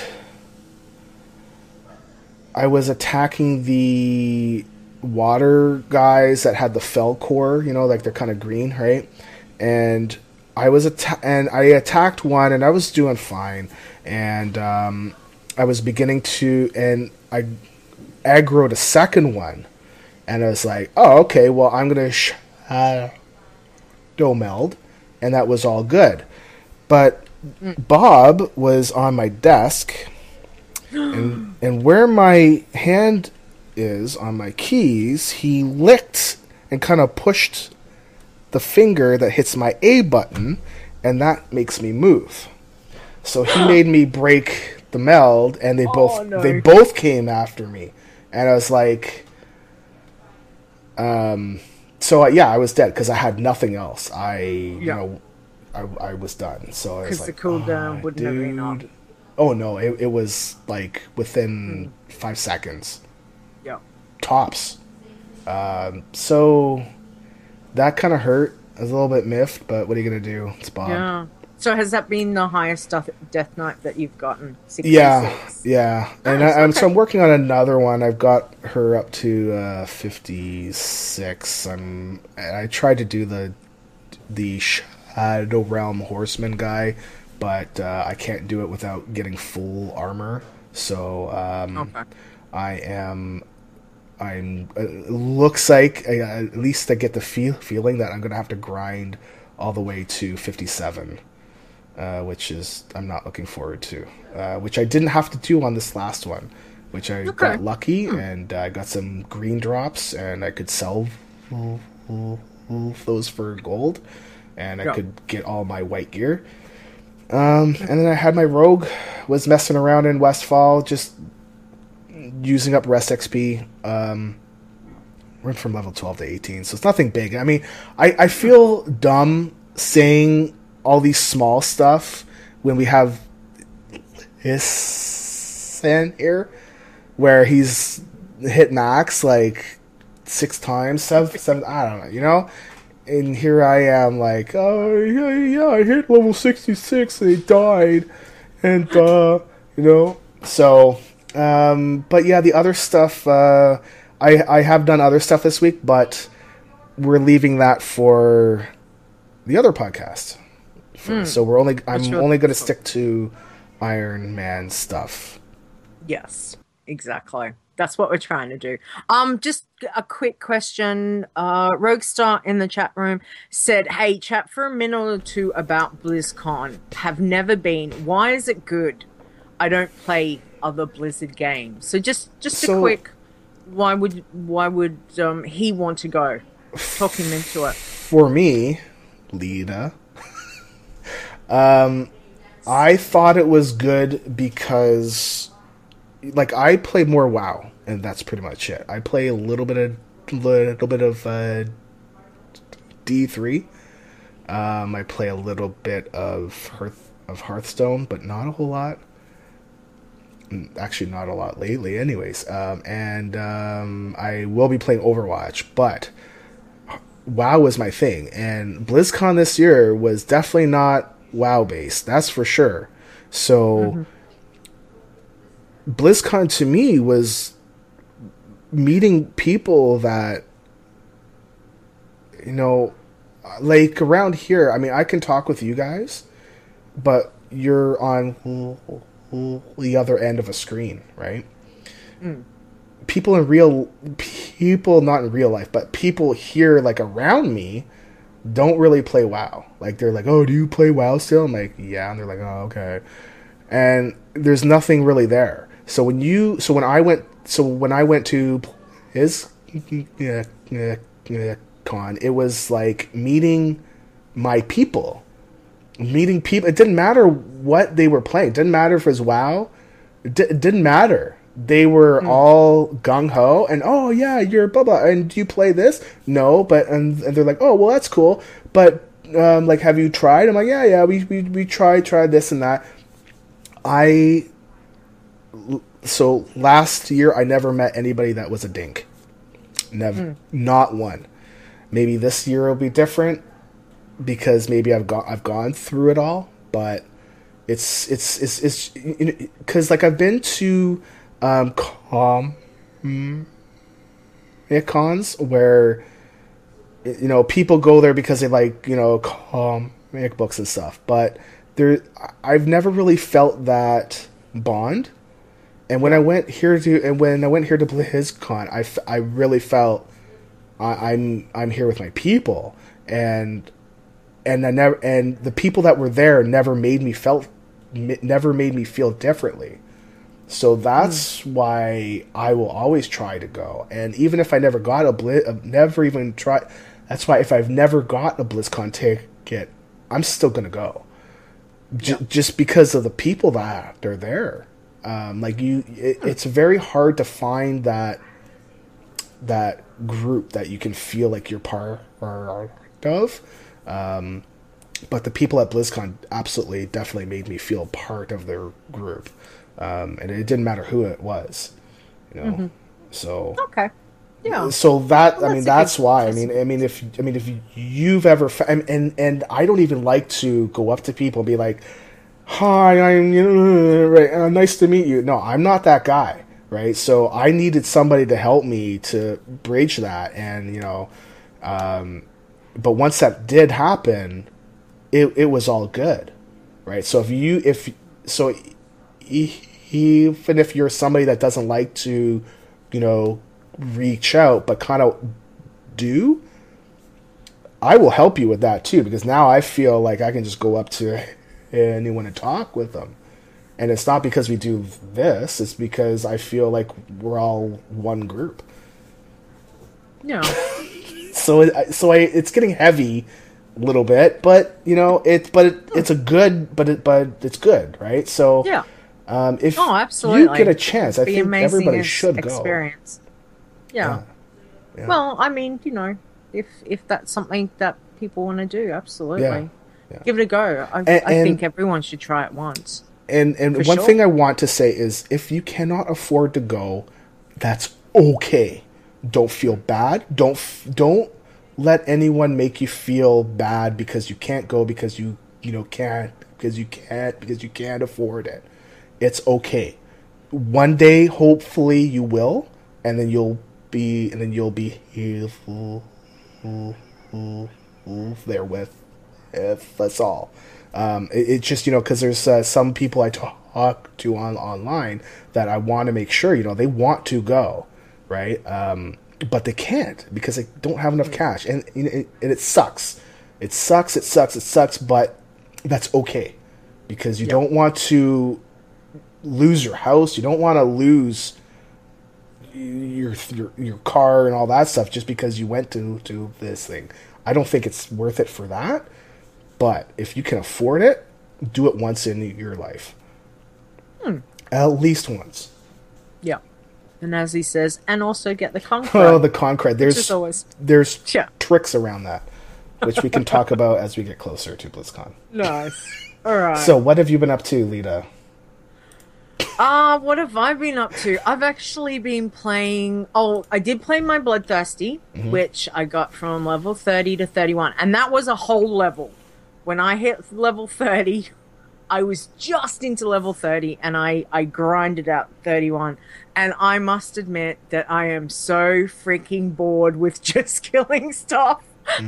I was attacking the water guys that had the fell core, like they're kind of green, right? And I attacked one, and I was doing fine, and I was beginning to, and I aggroed a second one, and I was like, oh, okay, well, I'm gonna shadow meld, and that was all good. But Bob was on my desk, and where my hand is on my keys, he licked and kind of pushed the finger that hits my A button, and that makes me move. So he made me break the meld, and they both came after me, and I was like, so yeah, I was dead because I had nothing else. I was done. So I was like, the cooldown wouldn't have been up. Oh no, it was like within 5 seconds. Yeah. Tops. So that kind of hurt. I was a little bit miffed, but what are you gonna do? It's Bob. Yeah. So has that been the highest death knight that you've gotten? 66? Yeah. And Nice, so I'm working on another one. I've got her up to 56. I tried to do the Shadow Realm Horseman guy, but I can't do it without getting full armor. So I'm it looks like at least I get the feeling that I'm gonna have to grind all the way to 57. Which is I'm not looking forward to. Which I didn't have to do on this last one, which I got lucky and I got some green drops and I could sell those for gold, and I could get all my white gear. And then I had my rogue was messing around in Westfall, just using up rest XP. Went from level 12 to 18, so it's nothing big. I mean, I feel dumb saying all these small stuff when we have his in here where he's hit max like 6 times, seven, I don't know, you know? And here I am like, oh yeah, I hit level 66 and he died. And you know, so but yeah, the other stuff I have done other stuff this week, but we're leaving that for the other podcast. So I'm only going to stick to Iron Man stuff. Yes, exactly. That's what we're trying to do. Just a quick question. Roguestar in the chat room said, "Hey, chat for a minute or two about BlizzCon. Have never been. Why is it good? I don't play other Blizzard games." So just a quick. Why would he want to go? Talk him into it. For me, Lita. I thought it was good because, like, I play more WoW, and that's pretty much it. I play a little bit of D3. I play a little bit of Hearthstone, but not a whole lot. Actually, not a lot lately, anyways. And I will be playing Overwatch, but WoW was my thing, and BlizzCon this year was definitely not WoW based, that's for sure. So BlizzCon to me was meeting people that, you know, like around here, I mean, I can talk with you guys, but you're on the other end of a screen, right? People not in real life, but people here, like around me, don't really play WoW. Like, they're like, oh, do you play WoW still? I'm like, yeah. And they're like, oh, okay. And there's nothing really there. So when I went to his con, it was like meeting my people. It didn't matter what they were playing. It didn't matter if it was WoW. It didn't matter. They were all gung-ho, and oh yeah, you're blah blah, and do you play this? No, but and they're like, oh well, that's cool, but like, have you tried? I'm like, yeah, we tried this and that. So last year I never met anybody that was a dink, never, not one. Maybe this year will be different because maybe I've gone through it all, but it's because like I've been to cons where, you know, people go there because they like, you know, comic books and stuff, but I've never really felt that bond, And when I went here to BlizzCon, I really felt I'm here with my people, and the people that were there never made me feel differently. So that's why I will always try to go. And even if I never got that's why if I've never got a BlizzCon ticket, I'm still gonna go. Just because of the people that are there. It's very hard to find that group that you can feel like you're part of. But the people at BlizzCon absolutely, definitely made me feel part of their group. And it didn't matter who it was, So okay, yeah. So that's why. If you've ever and I don't even like to go up to people and be like, "Hi, I'm nice to meet you." No, I'm not that guy, right? So I needed somebody to help me to bridge that, and but once that did happen, it was all good, right? So even if you're somebody that doesn't like to, reach out, but kind of do, I will help you with that too, because now I feel like I can just go up to anyone and talk with them. And it's not because we do this, it's because I feel like we're all one group. Yeah. So it's getting heavy a little bit, but it's good, right? So yeah. If absolutely. you get a chance, I think everybody should experience. Go. Yeah. Yeah. Well, if that's something that people want to do, absolutely. Yeah. Give it a go. I think everyone should try it once. And one thing I want to say is, if you cannot afford to go, that's okay. Don't feel bad. Don't let anyone make you feel bad because you can't go because you can't afford it. It's okay. One day, hopefully, you will, and then you'll be there with us all. It's just because there's some people I talk to online that I want to make sure they want to go, right? But they can't because they don't have enough cash, and it sucks. It sucks. But that's okay because you don't want to lose your house. You don't want to lose your car and all that stuff just because you went to this thing. I don't think it's worth it for that. But if you can afford it, do it once in your life. At least once. Yeah. And as he says, and also get the con cred. Oh, the con cred. There's yeah. tricks around that, which we can talk about as we get closer to BlizzCon. Nice. All right. So what have you been up to, Lita? What have I been up to? I've actually been playing... Oh, I did play my Bloodthirsty, which I got from level 30 to 31. And that was a whole level. When I hit level 30, I was just into level 30, and I grinded out 31. And I must admit that I am so freaking bored with just killing stuff.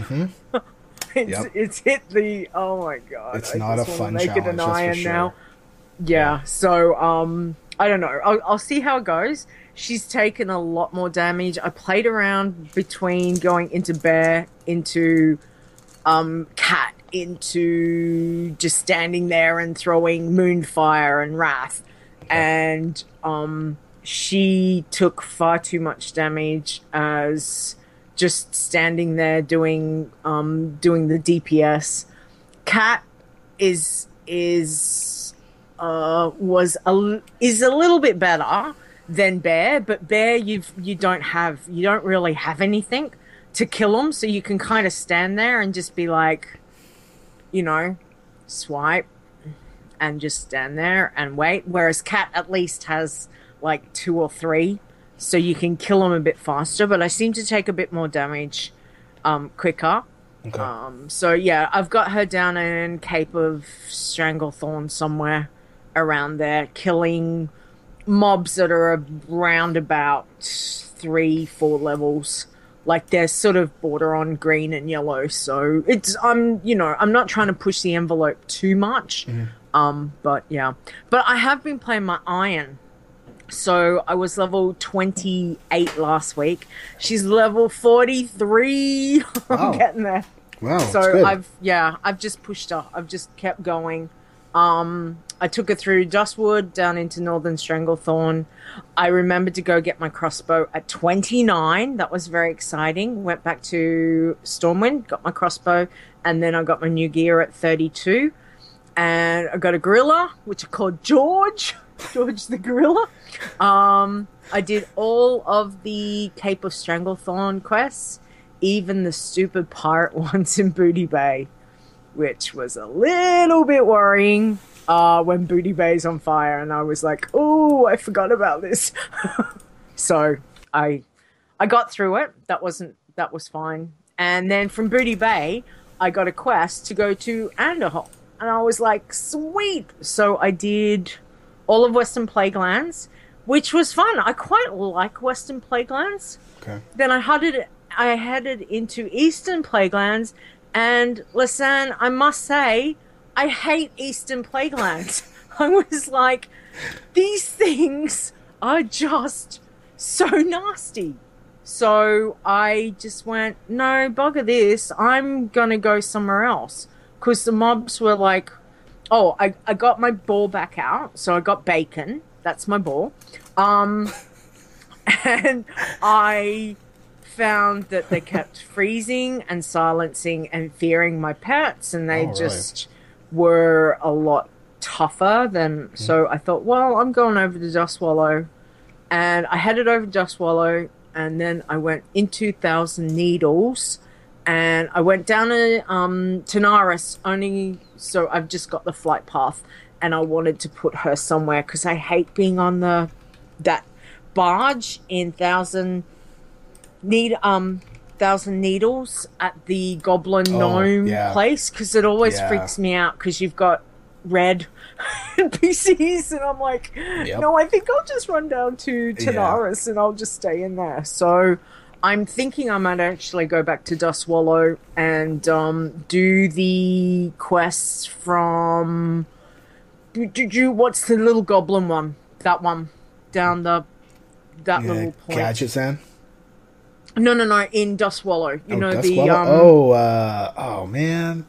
It's hit the... Oh, my God. It's not a fun challenge, it an iron for sure. now. Yeah, so, I don't know. I'll see how it goes. She's taken a lot more damage. I played around between going into Bear, into Cat, into just standing there and throwing Moonfire and Wrath. And she took far too much damage as just standing there doing the DPS. Cat is a little bit better than Bear, but Bear you don't really have anything to kill him, so you can kind of stand there and just be like, swipe and just stand there and wait, whereas Cat at least has like 2 or 3, so you can kill him a bit faster, but I seem to take a bit more damage quicker. Okay. So yeah, I've got her down in Cape of Stranglethorn somewhere around there, killing mobs that are around about 3-4 levels. Like they're sort of border on green and yellow, so I'm not trying to push the envelope too much. But yeah. But I have been playing my Iron So I was level 28 last week. She's level 43. Wow. I'm getting there. Wow. So that's good. I've just pushed her. I've just kept going. I took her through Dustwood down into Northern Stranglethorn. I remembered to go get my crossbow at 29. That was very exciting. Went back to Stormwind, got my crossbow, and then I got my new gear at 32. And I got a gorilla, which I called George. George the gorilla. I did all of the Cape of Stranglethorn quests, even the stupid pirate ones in Booty Bay, which was a little bit worrying when Booty Bay's on fire, and I was like, oh, I forgot about this. So I got through it. That was fine. And then from Booty Bay, I got a quest to go to Anderhol, and I was like, sweet. So I did all of Western Plaguelands, which was fun. I quite like Western Plaguelands. Okay. Then I headed into Eastern Plaguelands, and listen, I must say, I hate Eastern Plaguelands. I was like, these things are just so nasty. So I just went, no, bugger this. I'm going to go somewhere else. Because the mobs were like, oh, I got my ball back out. So I got bacon. That's my ball. And I found that they kept freezing and silencing and fearing my pets, and they just were a lot tougher than. So I thought, well, I'm going over to Dustwallow, and I headed over to Dustwallow, and then I went into Thousand Needles, and I went down to Tanaris only. So I've just got the flight path, and I wanted to put her somewhere because I hate being on that barge in Thousand Needles at the Goblin Gnome place, because it always freaks me out because you've got red NPCs, and I'm like, no, I think I'll just run down to Tanaris and I'll just stay in there. So I'm thinking I might actually go back to Dustwallow and do the quests from what's the little goblin one? That one down that little point. Gadgetzan? No, in Dustwallow. You know Dustwallow? Oh man.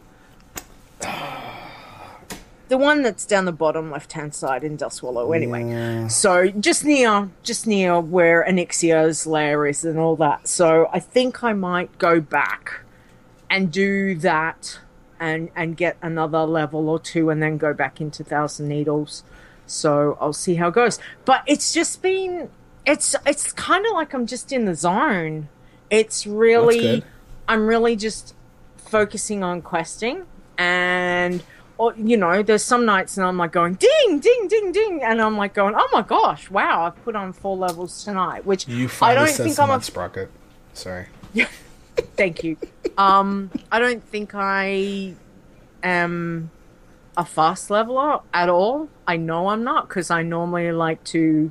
The one that's down the bottom left-hand side in Dustwallow, anyway. So just near where Onyxia's lair is and all that. So I think I might go back and do that and get another level or two and then go back into Thousand Needles. So I'll see how it goes. But it's just been... It's kind of like I'm just in the zone. It's really... I'm really just focusing on questing and... Or, you know, there's some nights and I'm like going ding, ding, ding, ding, and I'm like going, oh my gosh, wow, I've put on 4 levels tonight, which I don't think I'm a Sprocket. Sorry. Thank you. I don't think I am a fast leveler at all. I know I'm not, because I normally like to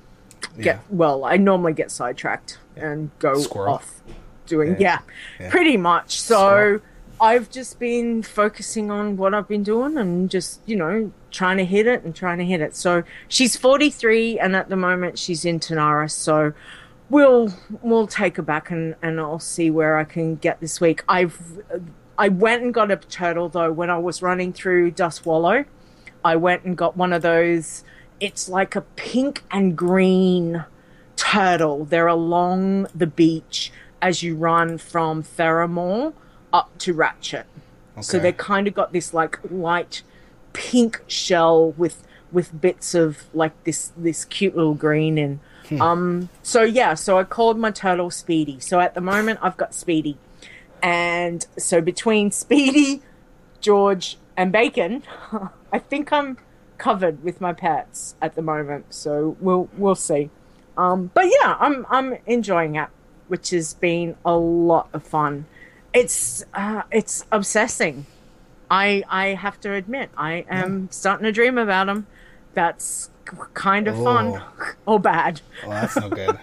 I normally get sidetracked and go off doing pretty much. So I've just been focusing on what I've been doing and just, you know, trying to hit it. So she's 43 and at the moment she's in Tanaris. So we'll take her back and I'll see where I can get this week. I went and got a turtle though when I was running through Dustwallow. I went and got one of those. It's like a pink and green turtle. They're along the beach as you run from Theramore up to Ratchet. So they kind of got this like light pink shell with bits of like this cute little green in. So I called my turtle Speedy. So at the moment I've got Speedy. And so between Speedy, George and Bacon, I think I'm covered with my pets at the moment. So we'll see. But yeah, I'm enjoying it, which has been a lot of fun. It's obsessing. I have to admit, I am starting to dream about them. That's kind of fun or bad. Well, that's no good.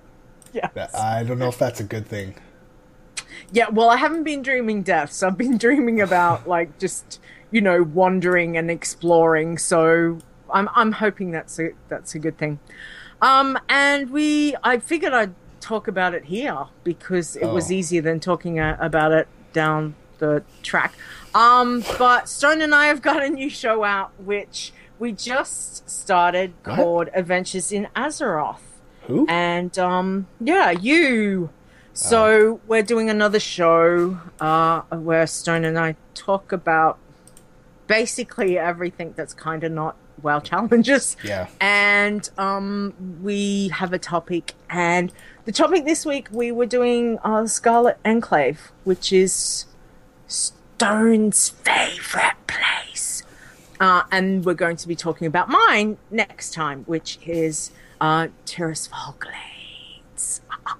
I don't know if that's a good thing. Yeah, well, I haven't been dreaming deaths. I've been dreaming about like just, you know, wandering and exploring. So I'm hoping that's a good thing. And I figured I'd talk about it here because it was easier than talking about it down the track. But Stone and I have got a new show out, which we just started called Adventures in Azeroth. Who? And, you. So we're doing another show where Stone and I talk about basically everything that's kind of not WoW challenges. Yeah. And we have a topic. And the topic this week, we were doing Scarlet Enclave, which is Stone's favorite place. And we're going to be talking about mine next time, which is Tirisfal Glades.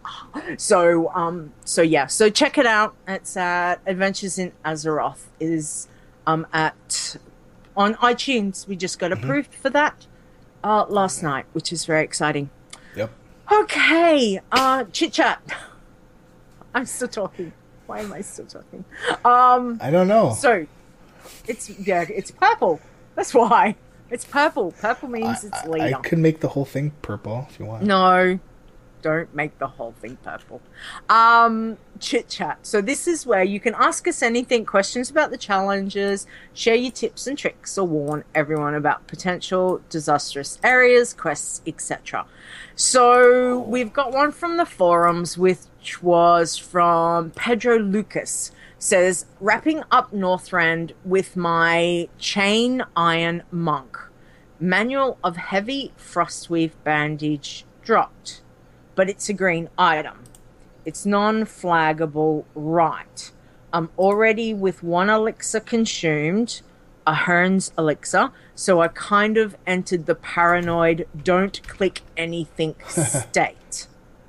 So check it out. It's at Adventures in Azeroth. It is on iTunes. We just got approved for that last night, which is very exciting. Yep. Okay, chit chat. I'm still talking. Why am I still talking? I don't know. So, it's purple. That's why. It's purple. Purple means it's leader. I could make the whole thing purple if you want. No, don't make the whole thing purple. Chit chat. So this is where you can ask us anything, questions about the challenges, share your tips and tricks, or warn everyone about potential disastrous areas, quests, etc. So we've got one from the forums, which was from Pedro Lucas. Says, wrapping up Northrend with my Chain Iron Monk. Manual of Heavy Frostweave Bandage dropped. But it's a green item. It's non-flaggable, right. I'm already with one elixir consumed, a Hearn's elixir, so I kind of entered the paranoid don't click anything state.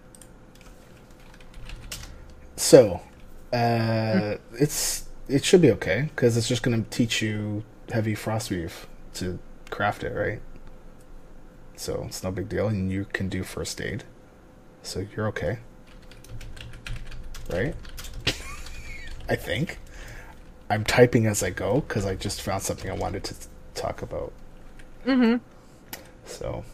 So, it should be okay, because it's just going to teach you Heavy Frostweave to craft it, right? So it's no big deal, and you can do first aid. So you're okay. Right? I think. I'm typing as I go, because I just found something I wanted to talk about. Mm-hmm. So,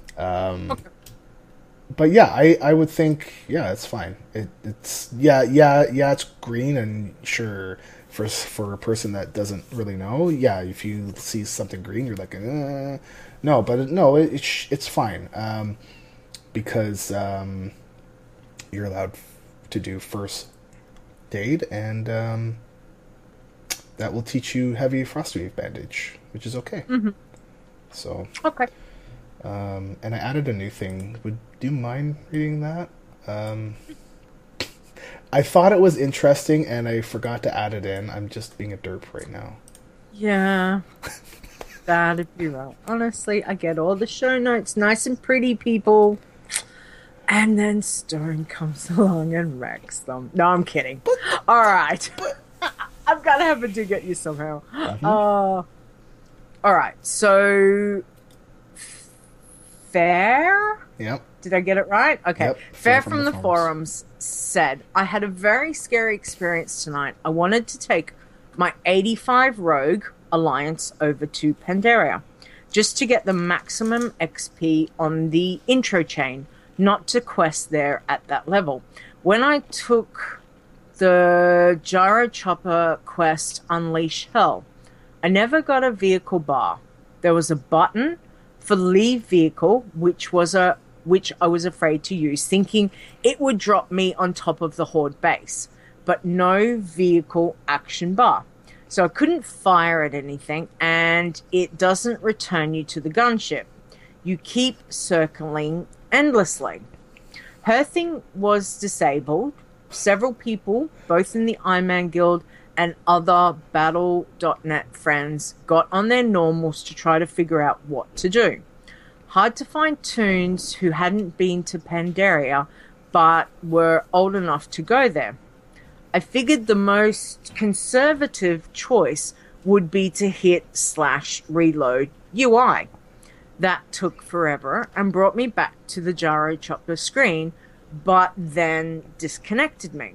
but yeah, I would think, yeah, it's fine. It's it's green, and sure, for a person that doesn't really know, yeah, if you see something green, you're like, no, but no, it's fine, because you're allowed to do first aid, and that will teach you Heavy Frostweave Bandage, which is okay. Mm-hmm. So okay. And I added a new thing. Do you mind reading that? I thought it was interesting, and I forgot to add it in. I'm just being a derp right now. Yeah. That'd be right. Honestly, I get all the show notes nice and pretty, people. And then Stone comes along and wrecks them. No, I'm kidding. All right. I've got to have a dig at you somehow. Mm-hmm. All right. So, Fair? Yep. Did I get it right? Okay. Yep. Fair from the forums said, I had a very scary experience tonight. I wanted to take my 85 Rogue Alliance over to Pandaria, just to get the maximum XP on the intro chain, not to quest there at that level. When I took the Gyro Chopper quest Unleash Hell, I never got a vehicle bar. There was a button for leave vehicle, which I was afraid to use, thinking it would drop me on top of the Horde base, but no vehicle action bar. So I couldn't fire at anything, and it doesn't return you to the gunship. You keep circling endlessly. Her thing was disabled. Several people, both in the Iron Man Guild and other Battle.net friends, got on their normals to try to figure out what to do. Hard to find toons who hadn't been to Pandaria but were old enough to go there. I figured the most conservative choice would be to hit /reload UI. That took forever and brought me back to the Gyro Chopper screen, but then disconnected me.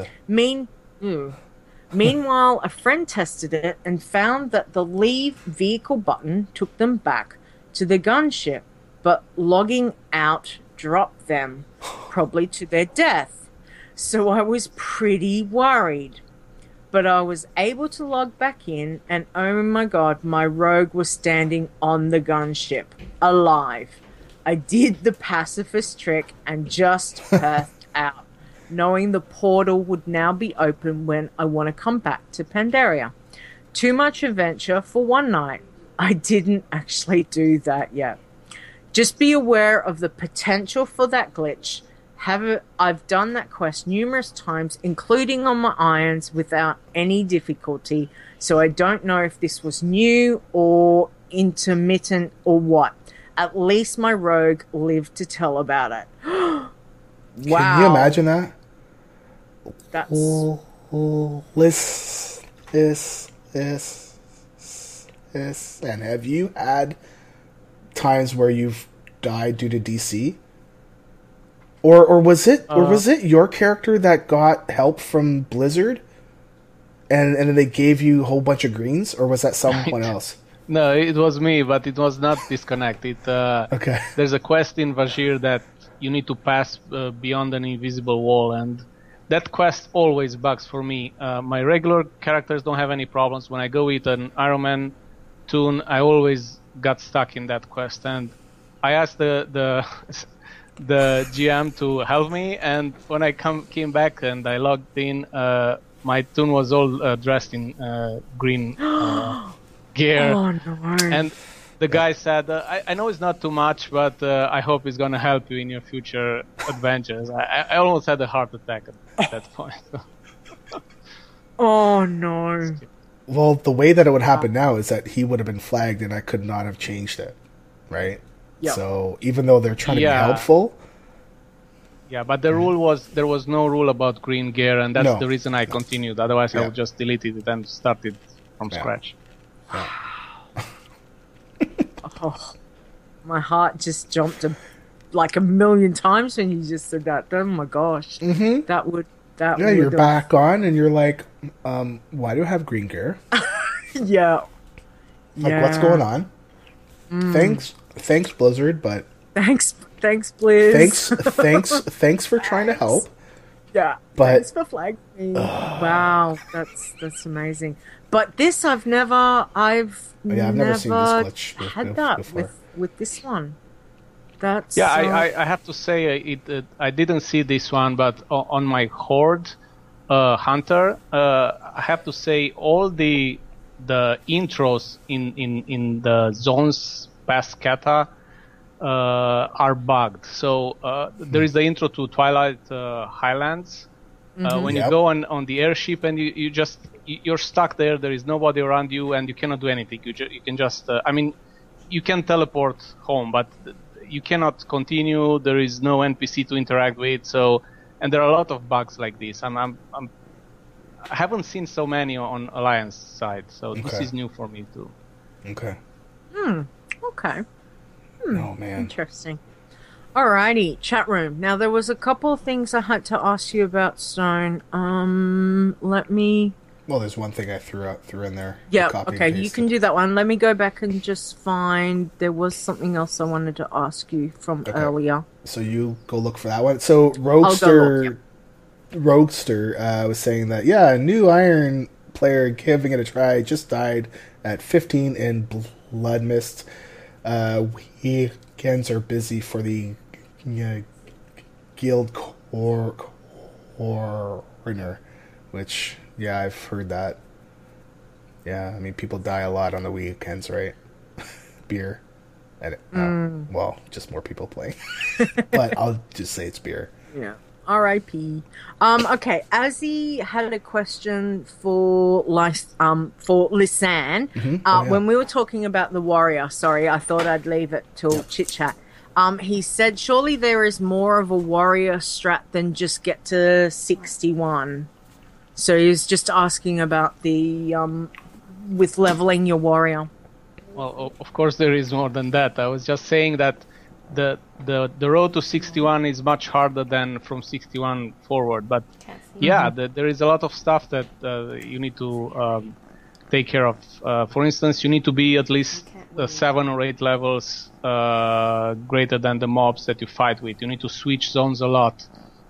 Meanwhile, a friend tested it and found that the leave vehicle button took them back to the gunship, but logging out drop them, probably to their death. So I was pretty worried. But I was able to log back in, and oh my god, my rogue was standing on the gunship, alive. I did the pacifist trick and just perthed out, knowing the portal would now be open when I want to come back to Pandaria. Too much adventure for one night. I didn't actually do that yet. Just be aware of the potential for that glitch. I've done that quest numerous times, including on my irons, without any difficulty, so I don't know if this was new or intermittent or what. At least my rogue lived to tell about it. Wow. Can you imagine that? That's... And have you had times where you've died due to DC? Or was it your character that got help from Blizzard, and then they gave you a whole bunch of greens, or was that someone else? No, it was me, but it was not disconnect. Okay. There's a quest in Vajir that you need to pass beyond an invisible wall, and that quest always bugs for me. My regular characters don't have any problems. When I go with an Iron Man toon, I always got stuck in that quest, and I asked the GM to help me, and when I came back and I logged in, my toon was all dressed in green gear. Oh, no. And the guy said, I know it's not too much, but I hope it's going to help you in your future adventures. I almost had a heart attack at that point. Oh, no. Well, the way that it would happen now is that he would have been flagged and I could not have changed it, right? Yep. So even though they're trying to be helpful... Yeah, but there was no rule about green gear, and that's the reason I continued. Otherwise, I would just delete it and started from scratch. Yeah. Oh, my heart just jumped like a million times when you just said that. Oh my gosh. Mm-hmm. That would you're back on and you're like, why do I have green gear? Yeah. Like, what's going on? Thanks Blizzard, but Thanks Blizz. Thanks for trying to help. Yeah. But thanks for flagging me. Wow, that's amazing. But this I've never seen this glitch had that before. with this one. That's I have to say I didn't see this one, but on my Horde Hunter, I have to say all the intros in the zones past Kata are bugged. So there is the intro to Twilight Highlands. When you go on the airship and you're stuck there, there is nobody around you and you cannot do anything. You can just you can teleport home, but you cannot continue. There is no NPC to interact with. So, and there are a lot of bugs like this. I haven't seen so many on Alliance side, so this is new for me too. Okay. Okay. Oh man. Interesting. Alrighty, chat room. Now there was a couple of things I had to ask you about, Stone. Let me. Well, there's one thing I threw in there. Yeah. Okay, you can do that one. Let me go back and just find. There was something else I wanted to ask you from earlier. So you go look for that one. So Roguester was saying that a new Iron player giving it a try just died at 15 in Blood Mist. Weekends are busy for the Guild Coroner, which I've heard that. Yeah, I mean people die a lot on the weekends, right? Beer, and well, just more people playing. But I'll just say it's beer. Yeah. R.I.P. Okay, Azzy had a question for Lisanne. When we were talking about the warrior, sorry, I thought I'd leave it till chit chat. He said, surely there is more of a warrior strat than just get to 61. So he's just asking about the with leveling your warrior. Well, of course there is more than that. I was just saying that the road to 61 is much harder than from 61 forward, but there is a lot of stuff that you need to take care of. For instance, you need to be at least 7 or 8 levels greater than the mobs that you fight with. You need to switch zones a lot.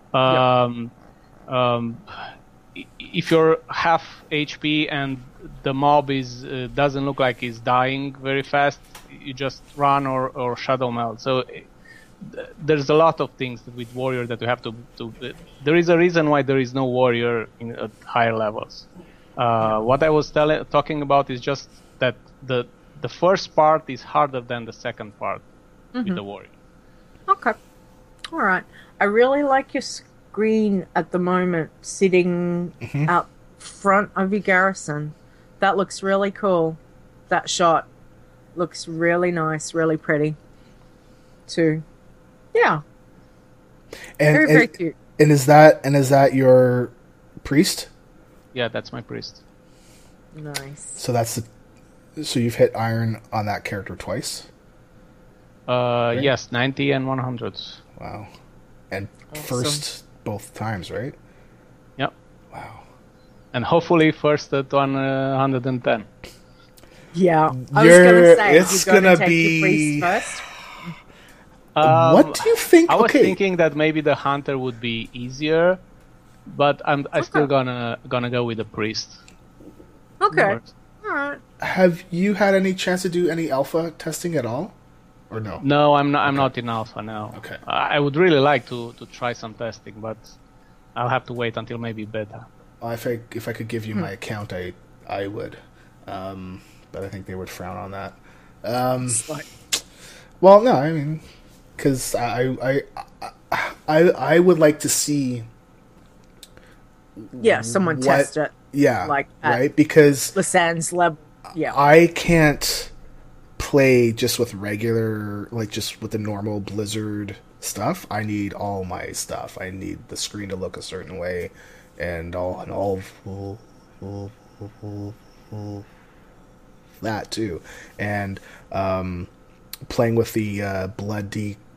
If you're half HP and the mob is doesn't look like he's dying very fast, you just run or shadow meld. So there's a lot of things with warrior that you have to there is a reason why there is no warrior at higher levels. What I was talking about is just that the first part is harder than the second part with the warrior. Okay. All right. I really like your screen at the moment sitting out front of your garrison. That looks really cool. That shot looks really nice, really pretty too. Yeah. And, very cute. And is that your priest? Yeah, that's my priest. Nice. So you've hit iron on that character twice? Right? Yes, 90 and 100. Wow. And awesome. First both times, right? Yep. Wow. And hopefully first at 110. Yeah. I was going to say, it's you're going to take be... your priest first? What do you think? I was thinking that maybe the hunter would be easier, but I'm still gonna go with the priest. Okay. All right. Have you had any chance to do any alpha testing at all, or no? No, I'm not. I'm not in alpha now. Okay. I would really like to try some testing, but I'll have to wait until maybe beta. If I could give you my account, I would, but I think they would frown on that. Well, no, I mean, because I would like to see. Yeah, someone test it. Yeah, like right, because Lisanne's level. Yeah, I can't play just with regular, like just with the normal Blizzard stuff. I need all my stuff. I need the screen to look a certain way, and all that too, and playing with the Blood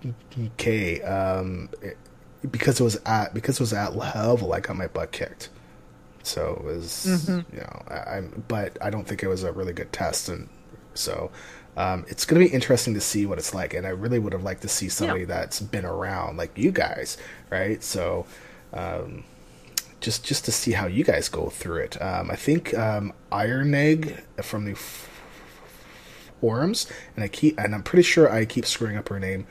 DK, because it was at level, I got my butt kicked. So it was, but I don't think it was a really good test, and so it's going to be interesting to see what it's like. And I really would have liked to see somebody that's been around, like you guys, right? So just to see how you guys go through it. I think Iron Egg from the forums, and I'm pretty sure I keep screwing up her name.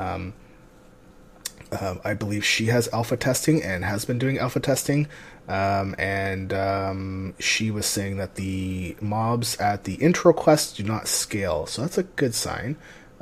I believe she has alpha testing and has been doing alpha testing, and she was saying that the mobs at the intro quest do not scale, so that's a good sign.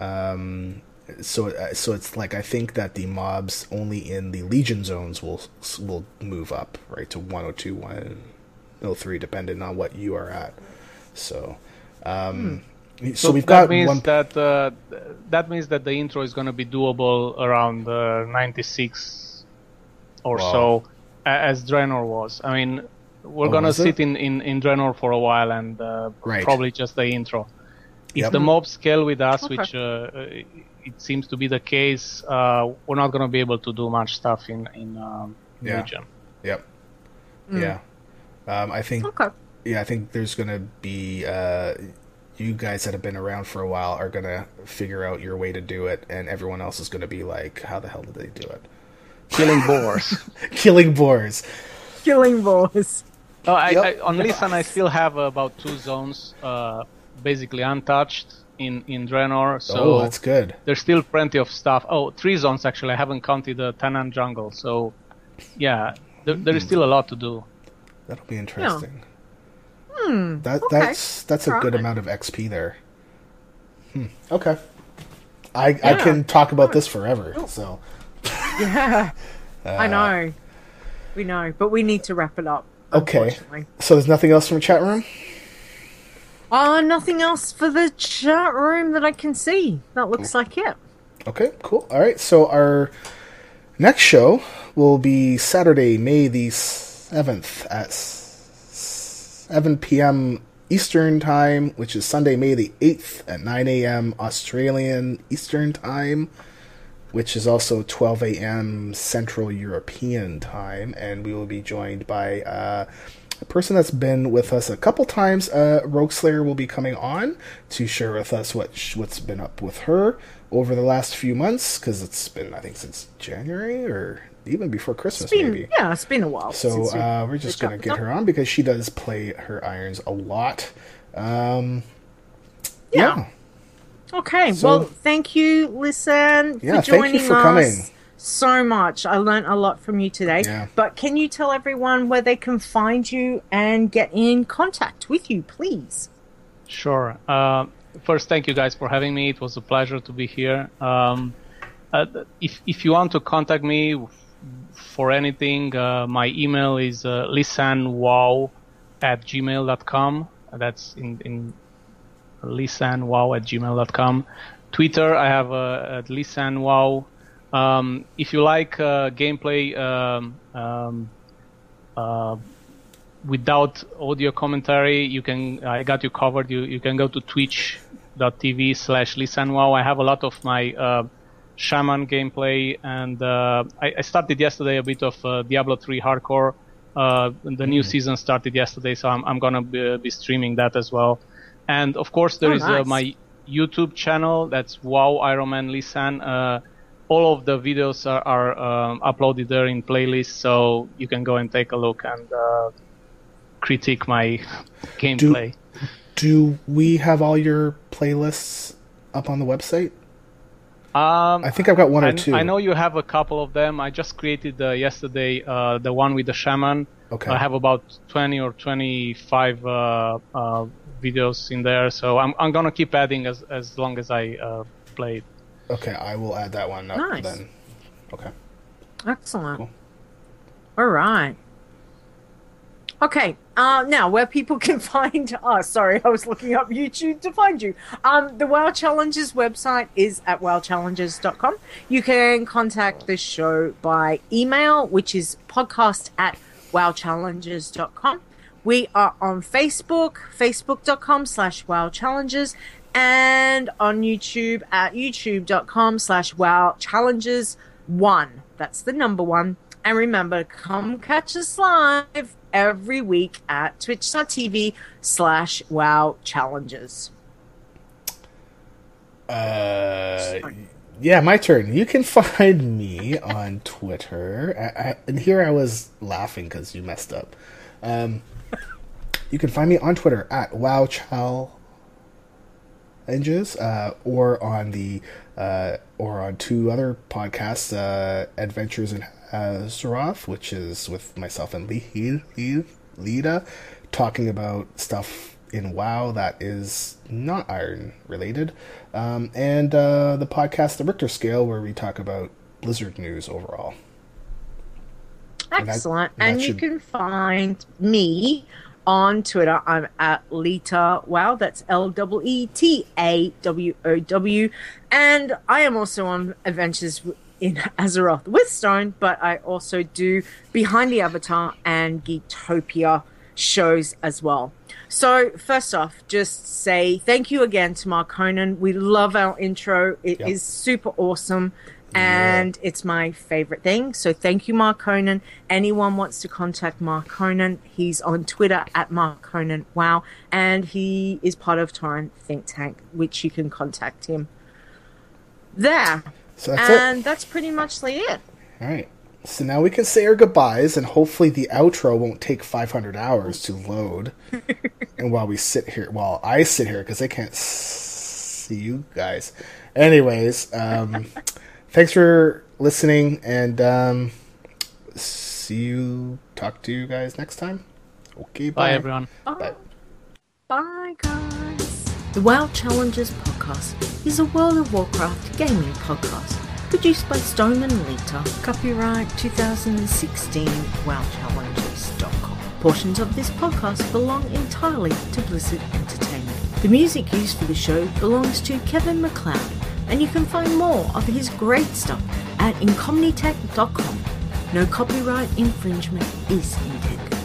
So it's like, I think that the mobs only in the Legion zones will move up, right, to 102, 103, depending on what you are at. So. So we've got one. That means that the intro is going to be doable around 96 or so, as Draenor was. I mean, we're going to sit in Draenor for a while, and probably just the intro. If the mobs scale with us, which it seems to be the case, we're not going to be able to do much stuff in Legion. Yep. Yeah. I think. Okay. Yeah, I think there's going to be. You guys that have been around for a while are going to figure out your way to do it, and everyone else is going to be like, how the hell did they do it? Killing boars. Killing boars. Killing boars. Oh, on Lisan, I still have about 2 zones basically untouched in Draenor. So that's good. There's still plenty of stuff. 3 zones, actually. I haven't counted the Tanan jungle. So, yeah, there is still a lot to do. That'll be interesting. Yeah. That's a good amount of XP there. Okay. I can talk about this forever. So. Yeah. I know. We know, but we need to wrap it up. Okay. So there's nothing else from the chat room? Nothing else for the chat room that I can see. That looks like it. Okay, cool. All right. So our next show will be Saturday, May the 7th at 7 p.m. Eastern Time, which is Sunday, May the 8th at 9 a.m. Australian Eastern Time, which is also 12 a.m. Central European Time, and we will be joined by a person that's been with us a couple times, Rogue Slayer, will be coming on to share with us what's been up with her over the last few months, because it's been, I think, since January or even before Christmas, maybe. Yeah, it's been a while. So we're just going to get her on because she does play her irons a lot. Yeah. Okay, So- well, thank you, Listen, Yeah, for joining thank you for us coming. so much. I learned a lot from you today. Yeah. But can you tell everyone where they can find you and get in contact with you, please? Sure. First, thank you guys for having me. It was a pleasure to be here. If you want to contact me for anything, my email is lisanwow@gmail.com. That's in lisanwow@gmail.com. Twitter, I have at lisanwow. If you like gameplay without audio commentary, I got you covered. You can go to twitch.tv/lisanwow. I have a lot of my Shaman gameplay, and I started yesterday a bit of Diablo 3 Hardcore. The new season started yesterday, so I'm gonna be streaming that as well. And of course, there is nice. my YouTube channel. That's WoW Ironman Lisan. All of the videos are uploaded there in playlists, so you can go and take a look and critique my gameplay. Do we have all your playlists up on the website? I think I've got one or two. I know you have a couple of them. I just created yesterday the one with the Shaman. Okay. I have about 20 or 25 videos in there, so I'm gonna keep adding as long as I play it. Okay, I will add that one up Nice. then. Okay. Excellent. Cool. All right. Okay, now where people can find us. Sorry, I was looking up YouTube to find you. The WoW Challenges website is at wowchallenges.com. You can contact the show by email, which is podcast@wowchallenges.com. We are on Facebook, facebook.com/wowchallenges, and on YouTube at youtube.com/wowchallenges1. That's the number 1. And remember, come catch us live every week at twitch.tv/wowchallenges. Yeah, my turn. You can find me on Twitter. And here I was laughing because you messed up. You can find me on Twitter at wowchallenges, or on two other podcasts, Adventures in Azeroth, which is with myself and Lita, talking about stuff in WoW that is not Iron related, and the podcast The Richter Scale, where we talk about Blizzard news overall. Excellent. And that And you should- can find me on Twitter. I'm at Lita Wow. That's LEETAWOW. And I am also on Adventures in Azeroth with Stone, but I also do Behind the Avatar and Geektopia shows as well. So first off, just say thank you again to Mark Conan. We love our intro. It is super awesome. And it's my favorite thing. So thank you, Mark Conan. Anyone wants to contact Mark Conan, he's on Twitter at Mark Conan Wow. And he is part of Torrent Think Tank, which you can contact him there. So that's and it. that's pretty much it. All right. So now we can say our goodbyes, and hopefully the outro won't take 500 hours to load. And while I sit here, because I can't see you guys. Anyways, thanks for listening, and talk to you guys next time. Okay, bye. Bye, everyone. Bye. Bye, guys. The WoW Challenges podcast is a World of Warcraft gaming podcast produced by Stone and Lita. Copyright 2016 WoWChallenges.com. Portions of this podcast belong entirely to Blizzard Entertainment. The music used for the show belongs to Kevin MacLeod, and you can find more of his great stuff at incomnitech.com. No copyright infringement is intended.